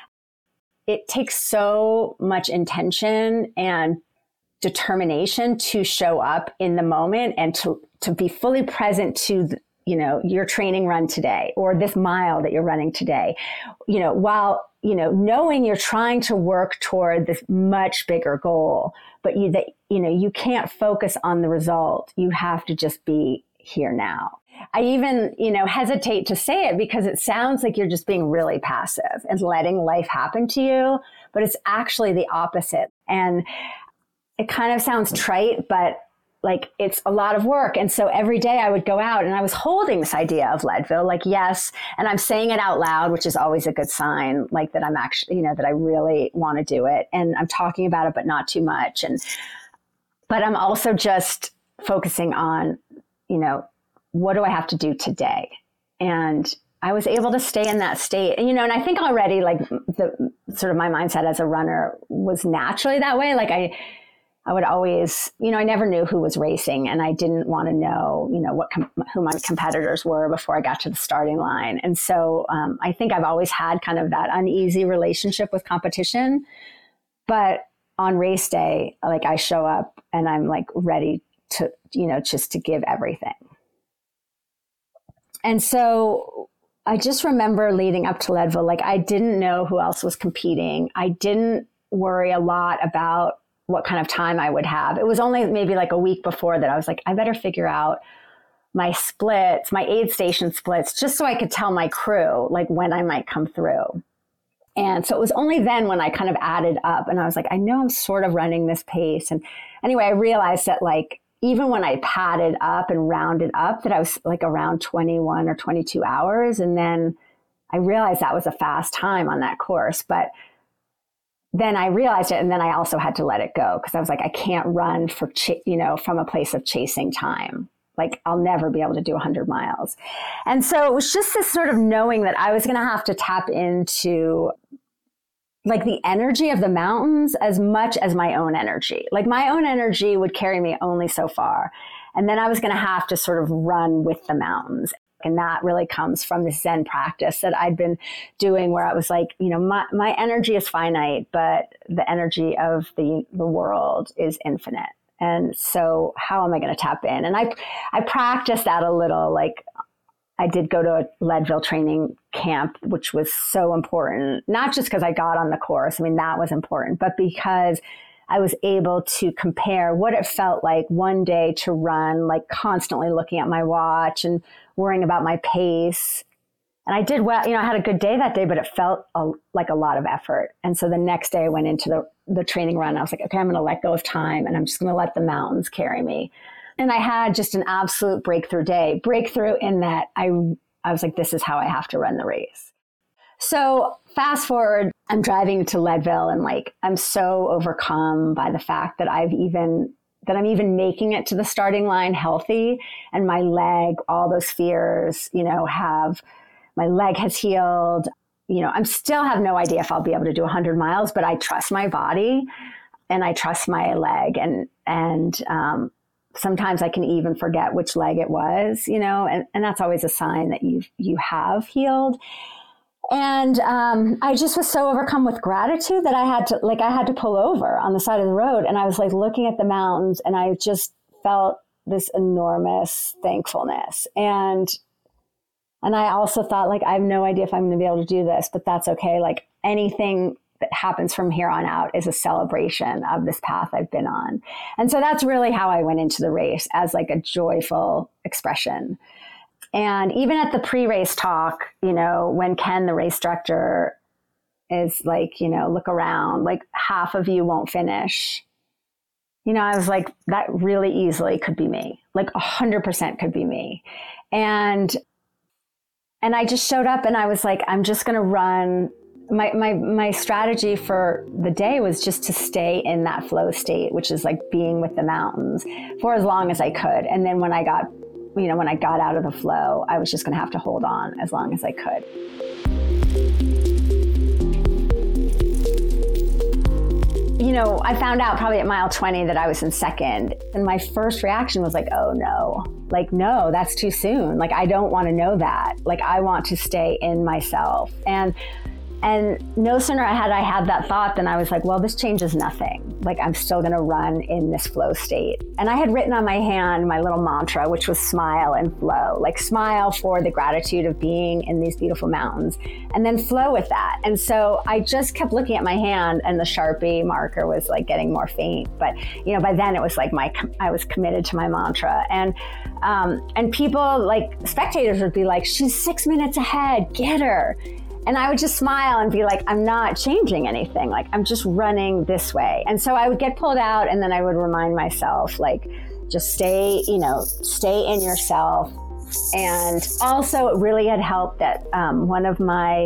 It takes so much intention and determination to show up in the moment and to, to be fully present to, the, you know, your training run today or this mile that you're running today, you know, while, you know, knowing you're trying to work toward this much bigger goal, but you, that, you know, you can't focus on the result. You have to just be here now. I even, you know, hesitate to say it because it sounds like you're just being really passive and letting life happen to you, but it's actually the opposite. And it kind of sounds trite, but like it's a lot of work. And so every day I would go out and I was holding this idea of Leadville, like, yes. And I'm saying it out loud, which is always a good sign, like that I'm actually, you know, that I really want to do it. And I'm talking about it, but not too much. And, but I'm also just focusing on, you know, what do I have to do today? And I was able to stay in that state. And, you know, and I think already like the sort of my mindset as a runner was naturally that way. Like I, I would always, you know, I never knew who was racing and I didn't want to know, you know, what com- who my competitors were before I got to the starting line. And so um, I think I've always had kind of that uneasy relationship with competition. But on race day, like I show up and I'm like ready to, you know, just to give everything. And so I just remember leading up to Leadville, like I didn't know who else was competing. I didn't worry a lot about what kind of time I would have. It was only maybe like a week before that I was like, I better figure out my splits, my aid station splits, just so I could tell my crew like when I might come through. And so it was only then when I kind of added up and I was like, I know I'm sort of running this pace. And anyway, I realized that like, even when I padded up and rounded up, that I was like around twenty-one or twenty-two hours. And then I realized that was a fast time on that course. But then I realized it. And then I also had to let it go because I was like, I can't run for, ch- you know, from a place of chasing time. Like I'll never be able to do one hundred miles. And so it was just this sort of knowing that I was going to have to tap into like the energy of the mountains as much as my own energy. Like my own energy would carry me only so far. And then I was going to have to sort of run with the mountains. And that really comes from this Zen practice that I'd been doing where I was like, you know, my, my energy is finite, but the energy of the, the world is infinite. And so how am I going to tap in? And I, I practiced that a little. Like I did go to a Leadville training camp, which was so important, not just because I got on the course. I mean, that was important, but because I was able to compare what it felt like one day to run, like constantly looking at my watch and worrying about my pace. And I did well, you know, I had a good day that day, but it felt a, like a lot of effort. And so the next day I went into the, the training run. I was like, okay, I'm going to let go of time and I'm just going to let the mountains carry me. And I had just an absolute breakthrough day, breakthrough in that I, I was like, this is how I have to run the race. So fast forward, I'm driving to Leadville and like, I'm so overcome by the fact that I've even, that I'm even making it to the starting line healthy, and my leg, all those fears, you know, have, my leg has healed. You know, I'm still have no idea if I'll be able to do one hundred miles, but I trust my body and I trust my leg. And, and, um, sometimes I can even forget which leg it was, you know, and, and that's always a sign that you you have healed. And um, I just was so overcome with gratitude that I had to, like, I had to pull over on the side of the road. And I was like looking at the mountains and I just felt this enormous thankfulness. And, and I also thought, like, I have no idea if I'm going to be able to do this, but that's okay. Like anything that happens from here on out is a celebration of this path I've been on. And so that's really how I went into the race, as like a joyful expression. And even at the pre-race talk, you know, when Ken, the race director, is like, you know, look around, like half of you won't finish. You know, I was like, that really easily could be me. Like a hundred percent could be me. And, and I just showed up and I was like, I'm just going to run. My, my, my strategy for the day was just to stay in that flow state, which is like being with the mountains, for as long as I could. And then when I got you know, when I got out of the flow, I was just going to have to hold on as long as I could. You know, I found out probably at mile twenty that I was in second. And my first reaction was like, oh no, like, no, that's too soon. Like, I don't want to know that. Like, I want to stay in myself. And And no sooner had I had that thought than I was like, well, this changes nothing. Like, I'm still going to run in this flow state. And I had written on my hand my little mantra, which was smile and flow. Like, smile for the gratitude of being in these beautiful mountains, and then flow with that. And so I just kept looking at my hand, and the Sharpie marker was like getting more faint. But, you know, by then it was like my, I was committed to my mantra. And, um, and people, like spectators, would be like, she's six minutes ahead, get her. And I would just smile and be like, I'm not changing anything. Like, I'm just running this way. And so I would get pulled out, and then I would remind myself, like, just stay, you know, stay in yourself. And also it really had helped that um, one of my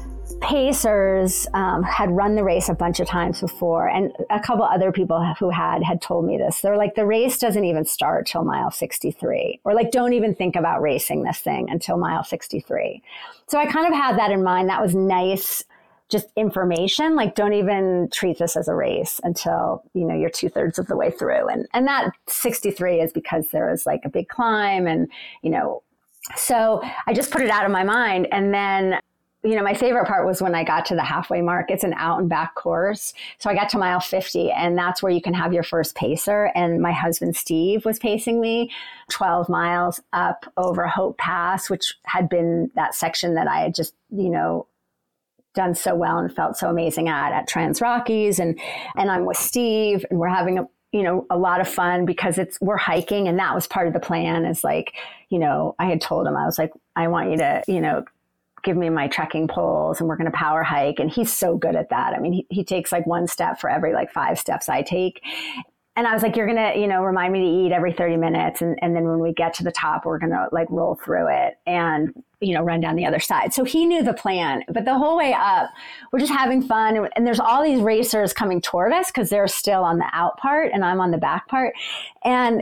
pacers um, had run the race a bunch of times before. And a couple other people who had, had told me this. They're like, the race doesn't even start till mile sixty-three, or like, don't even think about racing this thing until mile sixty-three. So I kind of had that in mind. That was nice, just information. Like, don't even treat this as a race until, you know, you're two thirds of the way through. And, and that sixty-three is because there was like a big climb, and, you know, so I just put it out of my mind. And then, you know, my favorite part was when I got to the halfway mark. It's an out and back course. So I got to mile fifty, and that's where you can have your first pacer. And my husband, Steve, was pacing me twelve miles up over Hope Pass, which had been that section that I had just, you know, done so well and felt so amazing at, at Trans Rockies. And, and I'm with Steve, and we're having a, you know, a lot of fun because it's, we're hiking. And that was part of the plan, is like, you know, I had told him, I was like, I want you to, you know, give me my trekking poles, and we're going to power hike. And he's so good at that. I mean, he, he takes like one step for every like five steps I take. And I was like, you're going to, you know, remind me to eat every thirty minutes. And, and then when we get to the top, we're going to like roll through it and, you know, run down the other side. So he knew the plan, but the whole way up, we're just having fun. And, and there's all these racers coming toward us because they're still on the out part and I'm on the back part. And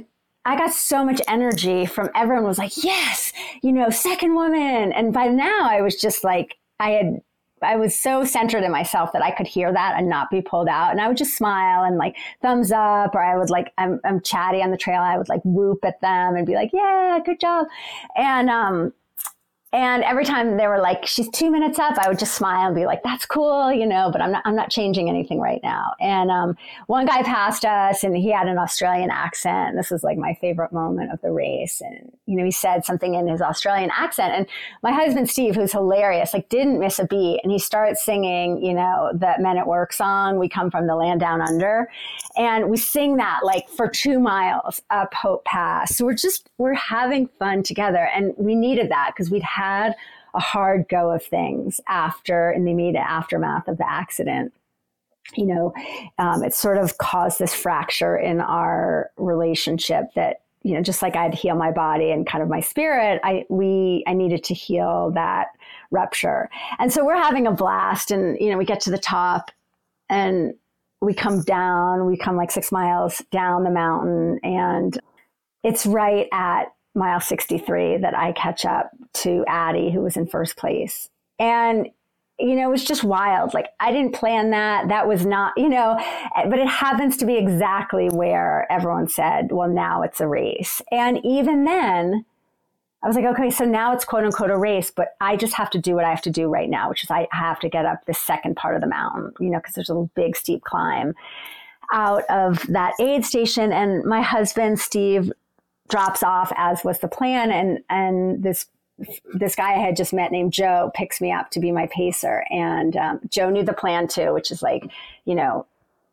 I got so much energy from everyone was like, yes, you know, second woman. And by now I was just like, I had, I was so centered in myself that I could hear that and not be pulled out. And I would just smile and like thumbs up, or I would like, I'm, I'm chatty on the trail. I would like whoop at them and be like, yeah, good job. And, um, And every time they were like, she's two minutes up, I would just smile and be like, that's cool, you know, but I'm not, I'm not changing anything right now. And um, one guy passed us and he had an Australian accent. This was like my favorite moment of the race. And, you know, he said something in his Australian accent. And my husband, Steve, who's hilarious, like didn't miss a beat. And he started singing, you know, the Men at Work song, We Come from the Land Down Under. And we sing that like for two miles up Hope Pass. So we're just, we're having fun together. And we needed that because we'd had had a hard go of things after, in the immediate aftermath of the accident. You know, um, it sort of caused this fracture in our relationship that, you know, just like I had to heal my body and kind of my spirit, I, we, I needed to heal that rupture. And so we're having a blast and, you know, we get to the top and we come down, we come like six miles down the mountain, and it's right at mile sixty-three that I catch up to Addie, who was in first place. And, you know, it was just wild. Like, I didn't plan that. That was not, you know, but it happens to be exactly where everyone said, well, now it's a race. And even then, I was like, okay, so now it's quote unquote a race, but I just have to do what I have to do right now, which is I have to get up the second part of the mountain, you know, because there's a big steep climb out of that aid station. And my husband, Steve, drops off, as was the plan. And, and this, this guy I had just met named Joe picks me up to be my pacer. And um, Joe knew the plan too, which is like, you know,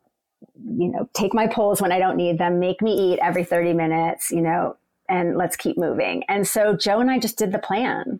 you know, take my pulls when I don't need them, make me eat every thirty minutes, you know, and let's keep moving. And so Joe and I just did the plan,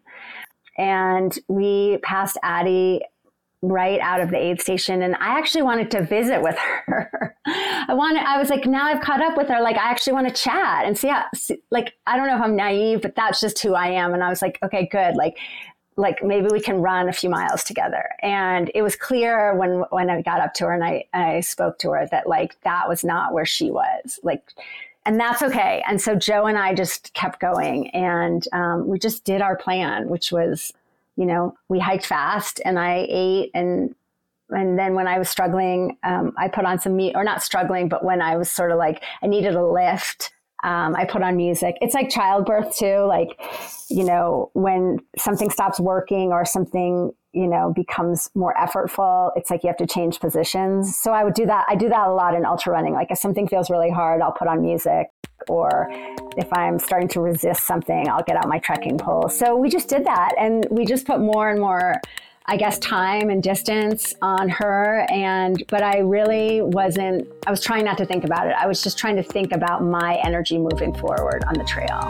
and we passed Addie right out of the aid station. And I actually wanted to visit with her. I wanted, I was like, now I've caught up with her. Like, I actually want to chat and see how, see, like, I don't know if I'm naive, but that's just who I am. And I was like, okay, good. Like, like maybe we can run a few miles together. And it was clear when, when I got up to her and I, I spoke to her that like, that was not where she was, like, and that's okay. And so Joe and I just kept going, and um, we just did our plan, which was, you know, we hiked fast and I ate. And, and then when I was struggling, um, I put on some meat, or not struggling, but when I was sort of like, I needed a lift, um, I put on music. It's like childbirth too. Like, you know, when something stops working or something, you know, becomes more effortful, it's like you have to change positions. So I would do that. I do that a lot in ultra running. Like if something feels really hard, I'll put on music. Or if I'm starting to resist something, I'll get out my trekking pole. So we just did that. And we just put more and more, I guess, time and distance on her. And, but I really wasn't, I was trying not to think about it. I was just trying to think about my energy moving forward on the trail.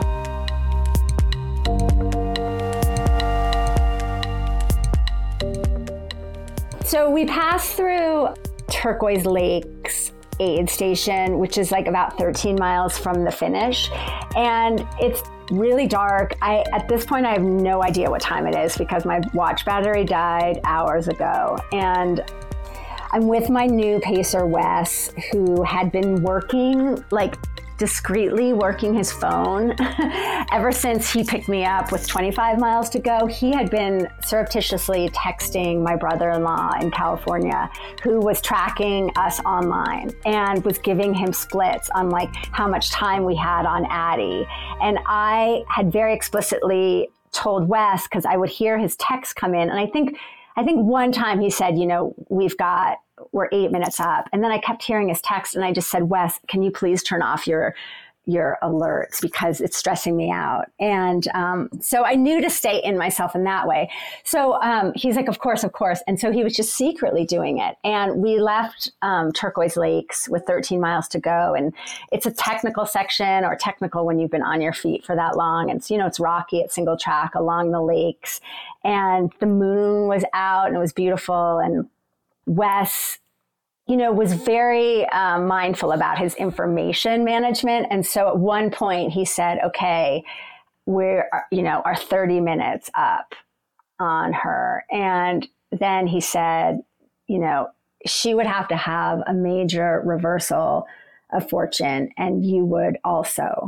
So we passed through Turquoise Lakes aid station, which is like about thirteen miles from the finish. And it's really dark. I, at this point, I have no idea what time it is because my watch battery died hours ago. And I'm with my new pacer, Wes, who had been working, like discreetly working his phone ever since he picked me up with twenty-five miles to go. He had been surreptitiously texting my brother-in-law in California, who was tracking us online and was giving him splits on like how much time we had on Addie. And I had very explicitly told Wes, because I would hear his texts come in. And I think, I think one time he said, you know, we've got, we're eight minutes up. And then I kept hearing his text and I just said, Wes, can you please turn off your, your alerts because it's stressing me out. And um, so I knew to stay in myself in that way. So um, he's like, of course, of course. And so he was just secretly doing it. And we left um, Turquoise Lakes with thirteen miles to go. And it's a technical section, or technical when you've been on your feet for that long. And so, you know, it's rocky, it's single track along the lakes. And the moon was out and it was beautiful. And Wes, you know, was very um, mindful about his information management. And so at one point he said, okay, we're, you know, are thirty minutes up on her. And then he said, you know, she would have to have a major reversal of fortune and you would also.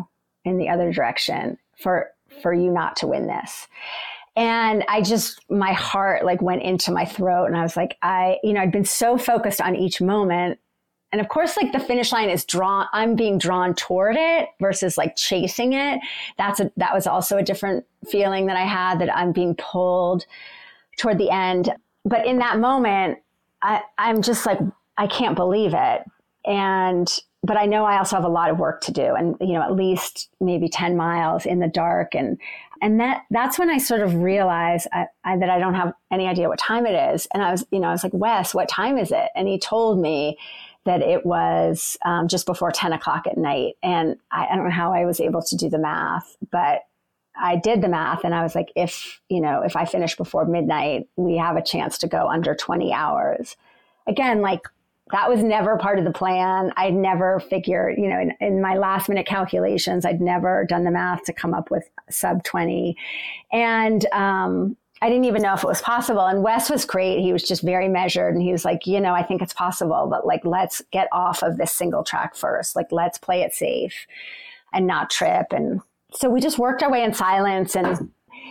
in the other direction for, for you not to win this. And I just, my heart like went into my throat, and I was like, I, you know, I'd been so focused on each moment. And of course, like the finish line is drawn, I'm being drawn toward it versus like chasing it. That's a, that was also a different feeling that I had, that I'm being pulled toward the end. But in that moment, I, I'm just like, I can't believe it. And, but I know I also have a lot of work to do, and, you know, at least maybe ten miles in the dark. And, and that, that's when I sort of realized I, I, that I don't have any idea what time it is. And I was, you know, I was like, Wes, what time is it? And he told me that it was um, just before ten o'clock at night. And I, I don't know how I was able to do the math, but I did the math, and I was like, if, you know, if I finish before midnight, we have a chance to go under twenty hours. Again, like that was never part of the plan. I'd never figured, you know, in, in my last minute calculations, I'd never done the math to come up with sub twenty. And, um, I didn't even know if it was possible. And Wes was great. He was just very measured. And he was like, you know, I think it's possible, but like, let's get off of this single track first. Like, let's play it safe and not trip. And so we just worked our way in silence, and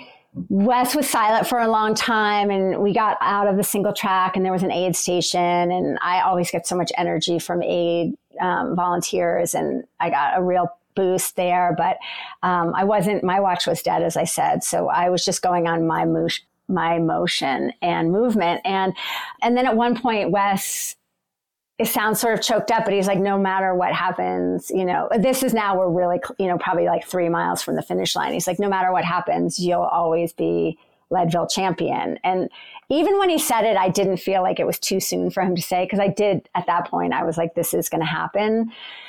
Wes was silent for a long time, and we got out of the single track, and there was an aid station. And I always get so much energy from aid um, volunteers, and I got a real boost there. But um, I wasn't, my watch was dead, as I said. So I was just going on my mo- my motion and movement. And, and then at one point, Wes, it sounds sort of choked up, but he's like, no matter what happens, you know, this is now, we're really, you know, probably like three miles from the finish line. He's like, no matter what happens, you'll always be Leadville champion. And even when he said it, I didn't feel like it was too soon for him to say, because I did at that point, I was like, this is going to happen.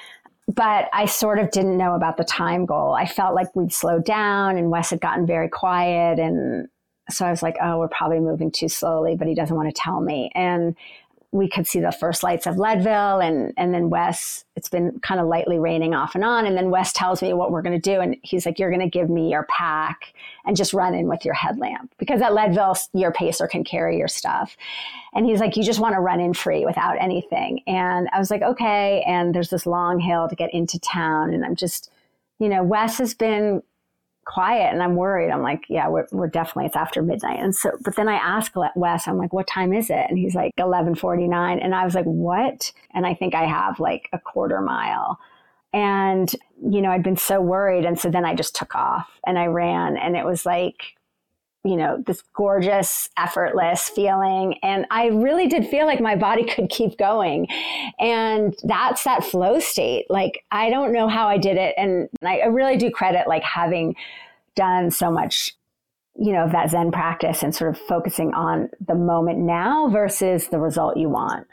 But I sort of didn't know about the time goal. I felt like we'd slowed down, and Wes had gotten very quiet. And so I was like, oh, we're probably moving too slowly, but he doesn't want to tell me. And we could see the first lights of Leadville, and, and then Wes, it's been kind of lightly raining off and on. And then Wes tells me what we're going to do. And he's like, you're going to give me your pack and just run in with your headlamp, because at Leadville, your pacer can carry your stuff. And he's like, you just want to run in free without anything. And I was like, okay. And there's this long hill to get into town. And I'm just, you know, Wes has been quiet, and I'm worried. I'm like, yeah, we're, we're definitely, it's after midnight. And so, but then I asked Wes, I'm like, what time is it? And he's like, eleven forty-nine. And I was like, what? And I think I have like a quarter mile. And, you know, I'd been so worried. And so then I just took off and I ran, and it was like, you know, this gorgeous, effortless feeling. And I really did feel like my body could keep going. And that's that flow state. Like, I don't know how I did it. And I really do credit like having done so much, you know, of that Zen practice and sort of focusing on the moment now versus the result you want.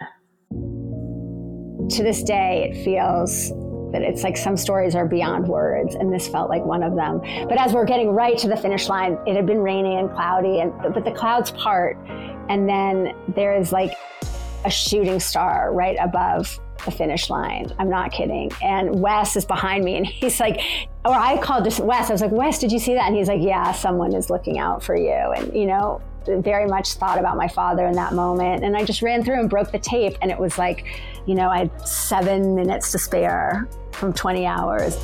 To this day, it feels that it's like some stories are beyond words, and this felt like one of them. But as we're getting right to the finish line, it had been raining and cloudy, and but the clouds part, and then there is like a shooting star right above the finish line. I'm not kidding. And Wes is behind me, and he's like, or I called just Wes. I was like, Wes, did you see that? And he's like, yeah, someone is looking out for you. And, you know, very much thought about my father in that moment. And I just ran through and broke the tape. And it was like, you know, I had seven minutes to spare from twenty hours.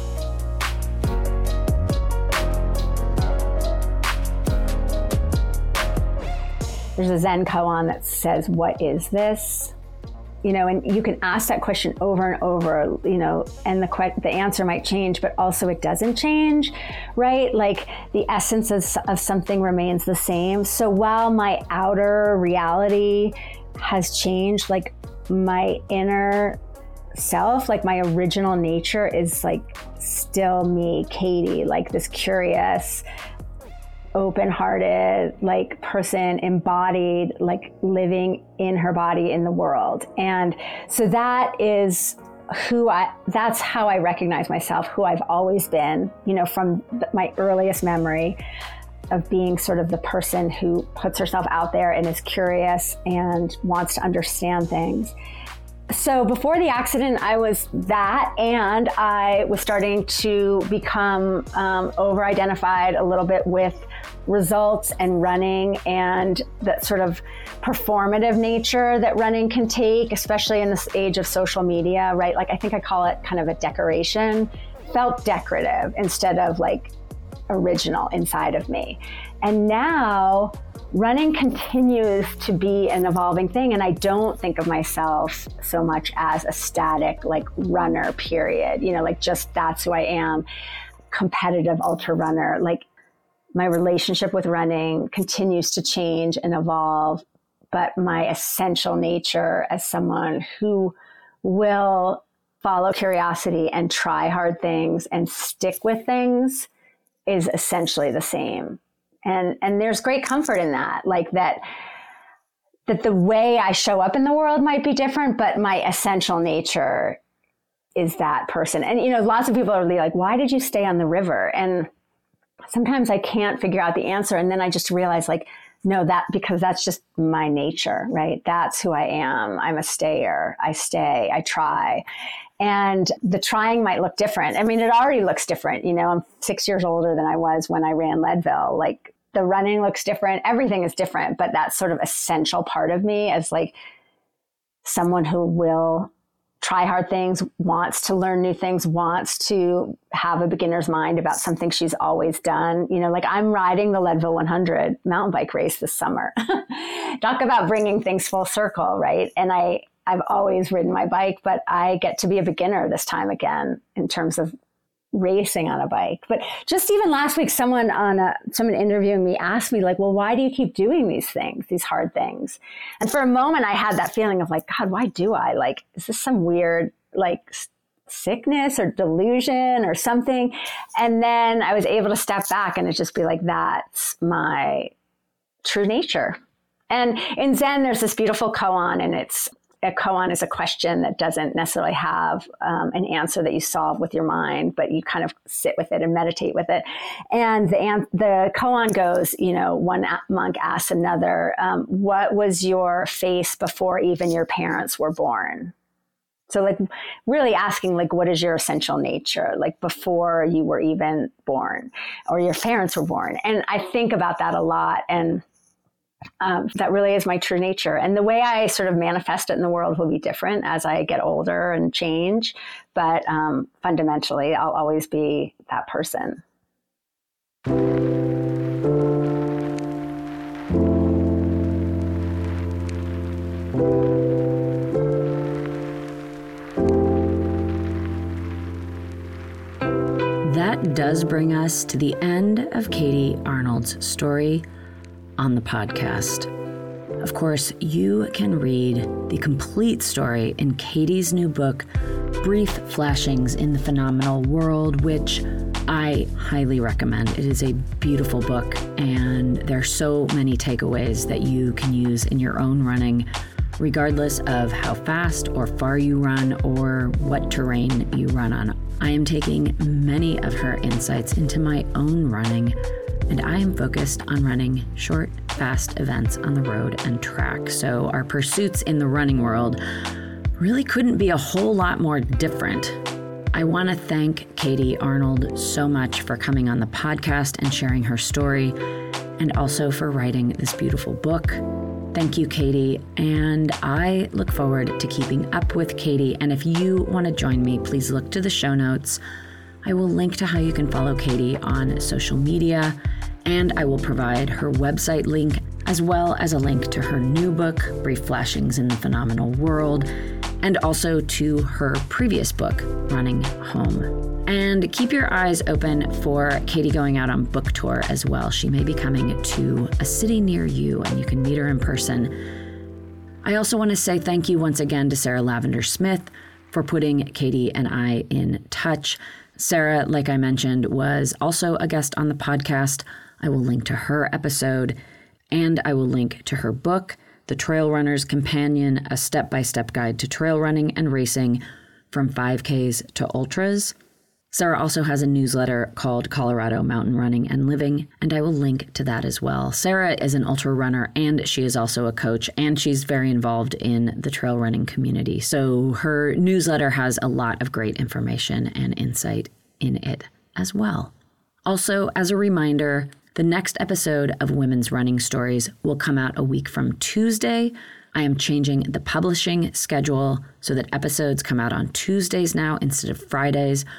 There's a Zen koan that says, what is this? You know, and you can ask that question over and over, you know, and the que- the answer might change, but also it doesn't change, right? Like the essence of, of something remains the same. So while my outer reality has changed, like my inner self, like my original nature is like still me, Katie, like this curious, open-hearted, like person, embodied, like living in her body in the world. And so that is who I, that's how I recognize myself, who I've always been, you know, from my earliest memory of being sort of the person who puts herself out there and is curious and wants to understand things. So before the accident, I was that, and I was starting to become um, over-identified a little bit with results and running, and that sort of performative nature that running can take, especially in this age of social media, right? Like, I think I call it kind of a decoration felt decorative instead of like original inside of me. And now running continues to be an evolving thing. And I don't think of myself so much as a static like runner, period. You know, like just that's who I am, competitive ultra runner. Like my relationship with running continues to change and evolve, but my essential nature as someone who will follow curiosity and try hard things and stick with things is essentially the same. And and there's great comfort in that, like that that the way I show up in the world might be different, but my essential nature is that person. And, you know, lots of people are like, why did you stay on the river? And sometimes I can't figure out the answer. And then I just realize like, no, that because that's just my nature, right? That's who I am. I'm a stayer. I stay, I try. And the trying might look different. I mean, it already looks different. You know, I'm six years older than I was when I ran Leadville. Like the running looks different. Everything is different, but that's sort of essential part of me as like someone who will try hard things, wants to learn new things, wants to have a beginner's mind about something she's always done. You know, like I'm riding the Leadville one hundred mountain bike race this summer. Talk about bringing things full circle, right? And I, I've always ridden my bike, but I get to be a beginner this time again in terms of racing on a bike. But just even last week, someone on a, someone interviewing me asked me like, well, why do you keep doing these things, these hard things? And for a moment I had that feeling of like, God, why do I? Like, is this some weird like sickness or delusion or something? And then I was able to step back and it just be like, that's my true nature. And in Zen, there's this beautiful koan, and it's a koan is a question that doesn't necessarily have um, an answer that you solve with your mind, but you kind of sit with it and meditate with it. And the an- the koan goes, you know, one a- monk asks another, um, what was your face before even your parents were born? So like really asking like, what is your essential nature? Like before you were even born or your parents were born. And I think about that a lot. And Um, that really is my true nature. And the way I sort of manifest it in the world will be different as I get older and change. But um, fundamentally, I'll always be that person. That does bring us to the end of Katie Arnold's story on the podcast. Of course, you can read the complete story in Katie's new book, Brief Flashings in the Phenomenal World, which I highly recommend. It is a beautiful book, and there are so many takeaways that you can use in your own running, regardless of how fast or far you run or what terrain you run on. I am taking many of her insights into my own running, and I am focused on running short, fast events on the road and track. So our pursuits in the running world really couldn't be a whole lot more different. I want to thank Katie Arnold so much for coming on the podcast and sharing her story, and also for writing this beautiful book. Thank you, Katie. And I look forward to keeping up with Katie. And if you want to join me, please look to the show notes. I will link to how you can follow Katie on social media, and I will provide her website link, as well as a link to her new book, Brief Flashings in the Phenomenal World, and also to her previous book, Running Home. And keep your eyes open for Katie going out on book tour as well. She may be coming to a city near you, and you can meet her in person. I also want to say thank you once again to Sarah Lavender Smith for putting Katie and I in touch. Sarah, like I mentioned, was also a guest on the podcast. I will link to her episode, and I will link to her book, The Trail Runner's Companion, a step-by-step guide to trail running and racing from five Ks to ultras. Sarah also has a newsletter called Colorado Mountain Running and Living, and I will link to that as well. Sarah is an ultra runner, and she is also a coach, and she's very involved in the trail running community. So her newsletter has a lot of great information and insight in it as well. Also, as a reminder, the next episode of Women's Running Stories will come out a week from Tuesday. I am changing the publishing schedule so that episodes come out on Tuesdays now instead of Fridays.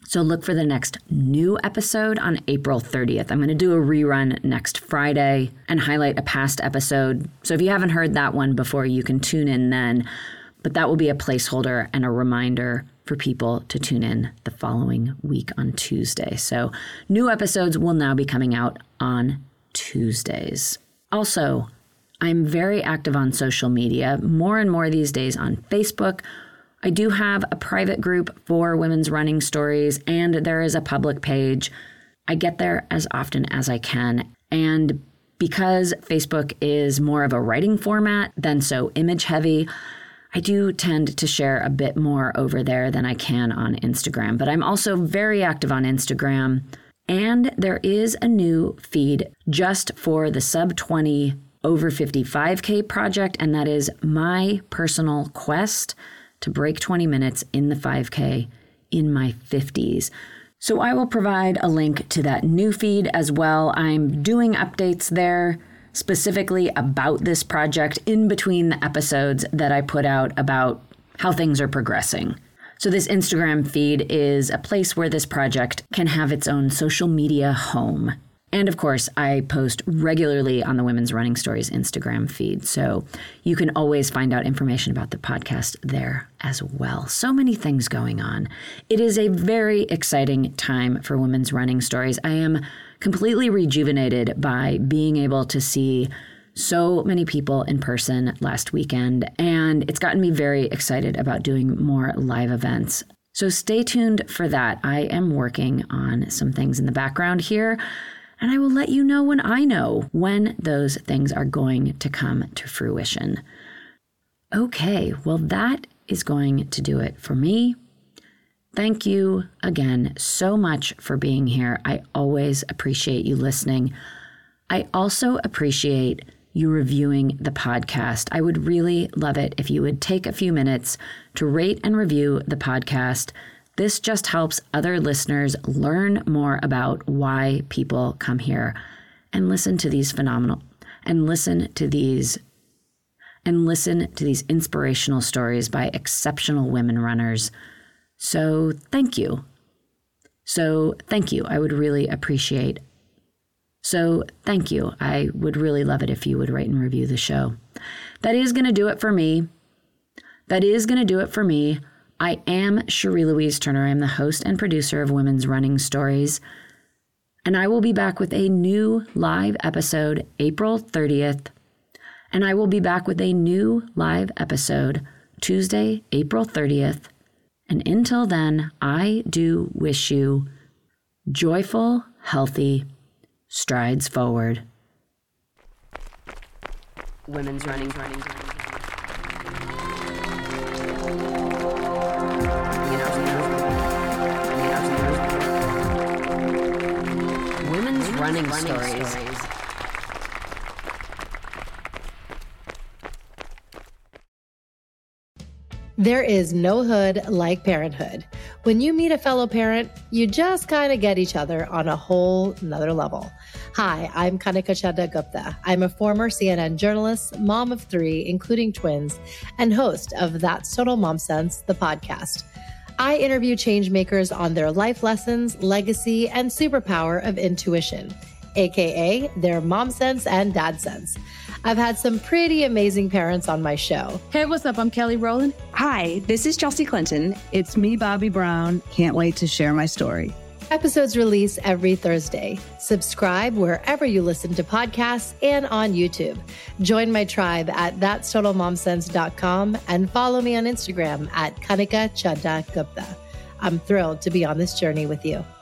So look for the next new episode on April thirtieth. I'm going to do a rerun next Friday and highlight a past episode. So if you haven't heard that one before, you can tune in then. But that will be a placeholder and a reminder for people to tune in the following week on Tuesday. So new episodes will now be coming out on Tuesdays. Also, I'm very active on social media, more and more these days on Facebook. I do have a private group for women's running stories, and there is a public page. I get there as often as I can. And because Facebook is more of a writing format than so image heavy, I do tend to share a bit more over there than I can on Instagram. But I'm also very active on Instagram. And there is a new feed just for the sub twenty over fifty-five K project, and that is my personal quest to break twenty minutes in the five K in my fifties. So I will provide a link to that new feed as well. I'm doing updates there specifically about this project in between the episodes that I put out about how things are progressing. So this Instagram feed is a place where this project can have its own social media home. And of course, I post regularly on the Women's Running Stories Instagram feed, so you can always find out information about the podcast there as well. So many things going on. It is a very exciting time for Women's Running Stories. I am completely rejuvenated by being able to see so many people in person last weekend, and it's gotten me very excited about doing more live events. So stay tuned for that. I am working on some things in the background here, and I will let you know when I know when those things are going to come to fruition. Okay, well, that is going to do it for me. Thank you again so much for being here. I always appreciate you listening. I also appreciate you reviewing the podcast. I would really love it if you would take a few minutes to rate and review the podcast. This just helps other listeners learn more about why people come here and listen to these phenomenal and listen to these and listen to these inspirational stories by exceptional women runners. So thank you. So thank you. I would really appreciate. So thank you. I would really love it if you would rate and review the show. That is going to do it for me. That is going to do it for me. I am Cherie Louise Turner. I'm the host and producer of Women's Running Stories, and I will be back with a new live episode April thirtieth, and I will be back with a new live episode Tuesday, April thirtieth, and until then, I do wish you joyful, healthy strides forward. Women's Running, running, running. Women's Running, running Stories. stories. There is no hood like parenthood. When you meet a fellow parent, you just kind of get each other on a whole nother level. Hi, I'm Kanika Chadda Gupta. I'm a former C N N journalist, mom of three, including twins, and host of That's Total Mom Sense, the podcast. I interview changemakers on their life lessons, legacy, and superpower of intuition, aka their mom sense and dad sense. I've had some pretty amazing parents on my show. Hey, what's up? I'm Kelly Rowland. Hi, this is Chelsea Clinton. It's me, Bobby Brown. Can't wait to share my story. Episodes release every Thursday. Subscribe wherever you listen to podcasts and on YouTube. Join my tribe at that's total mom sense dot com and follow me on Instagram at Kanika Chadda Gupta. I'm thrilled to be on this journey with you.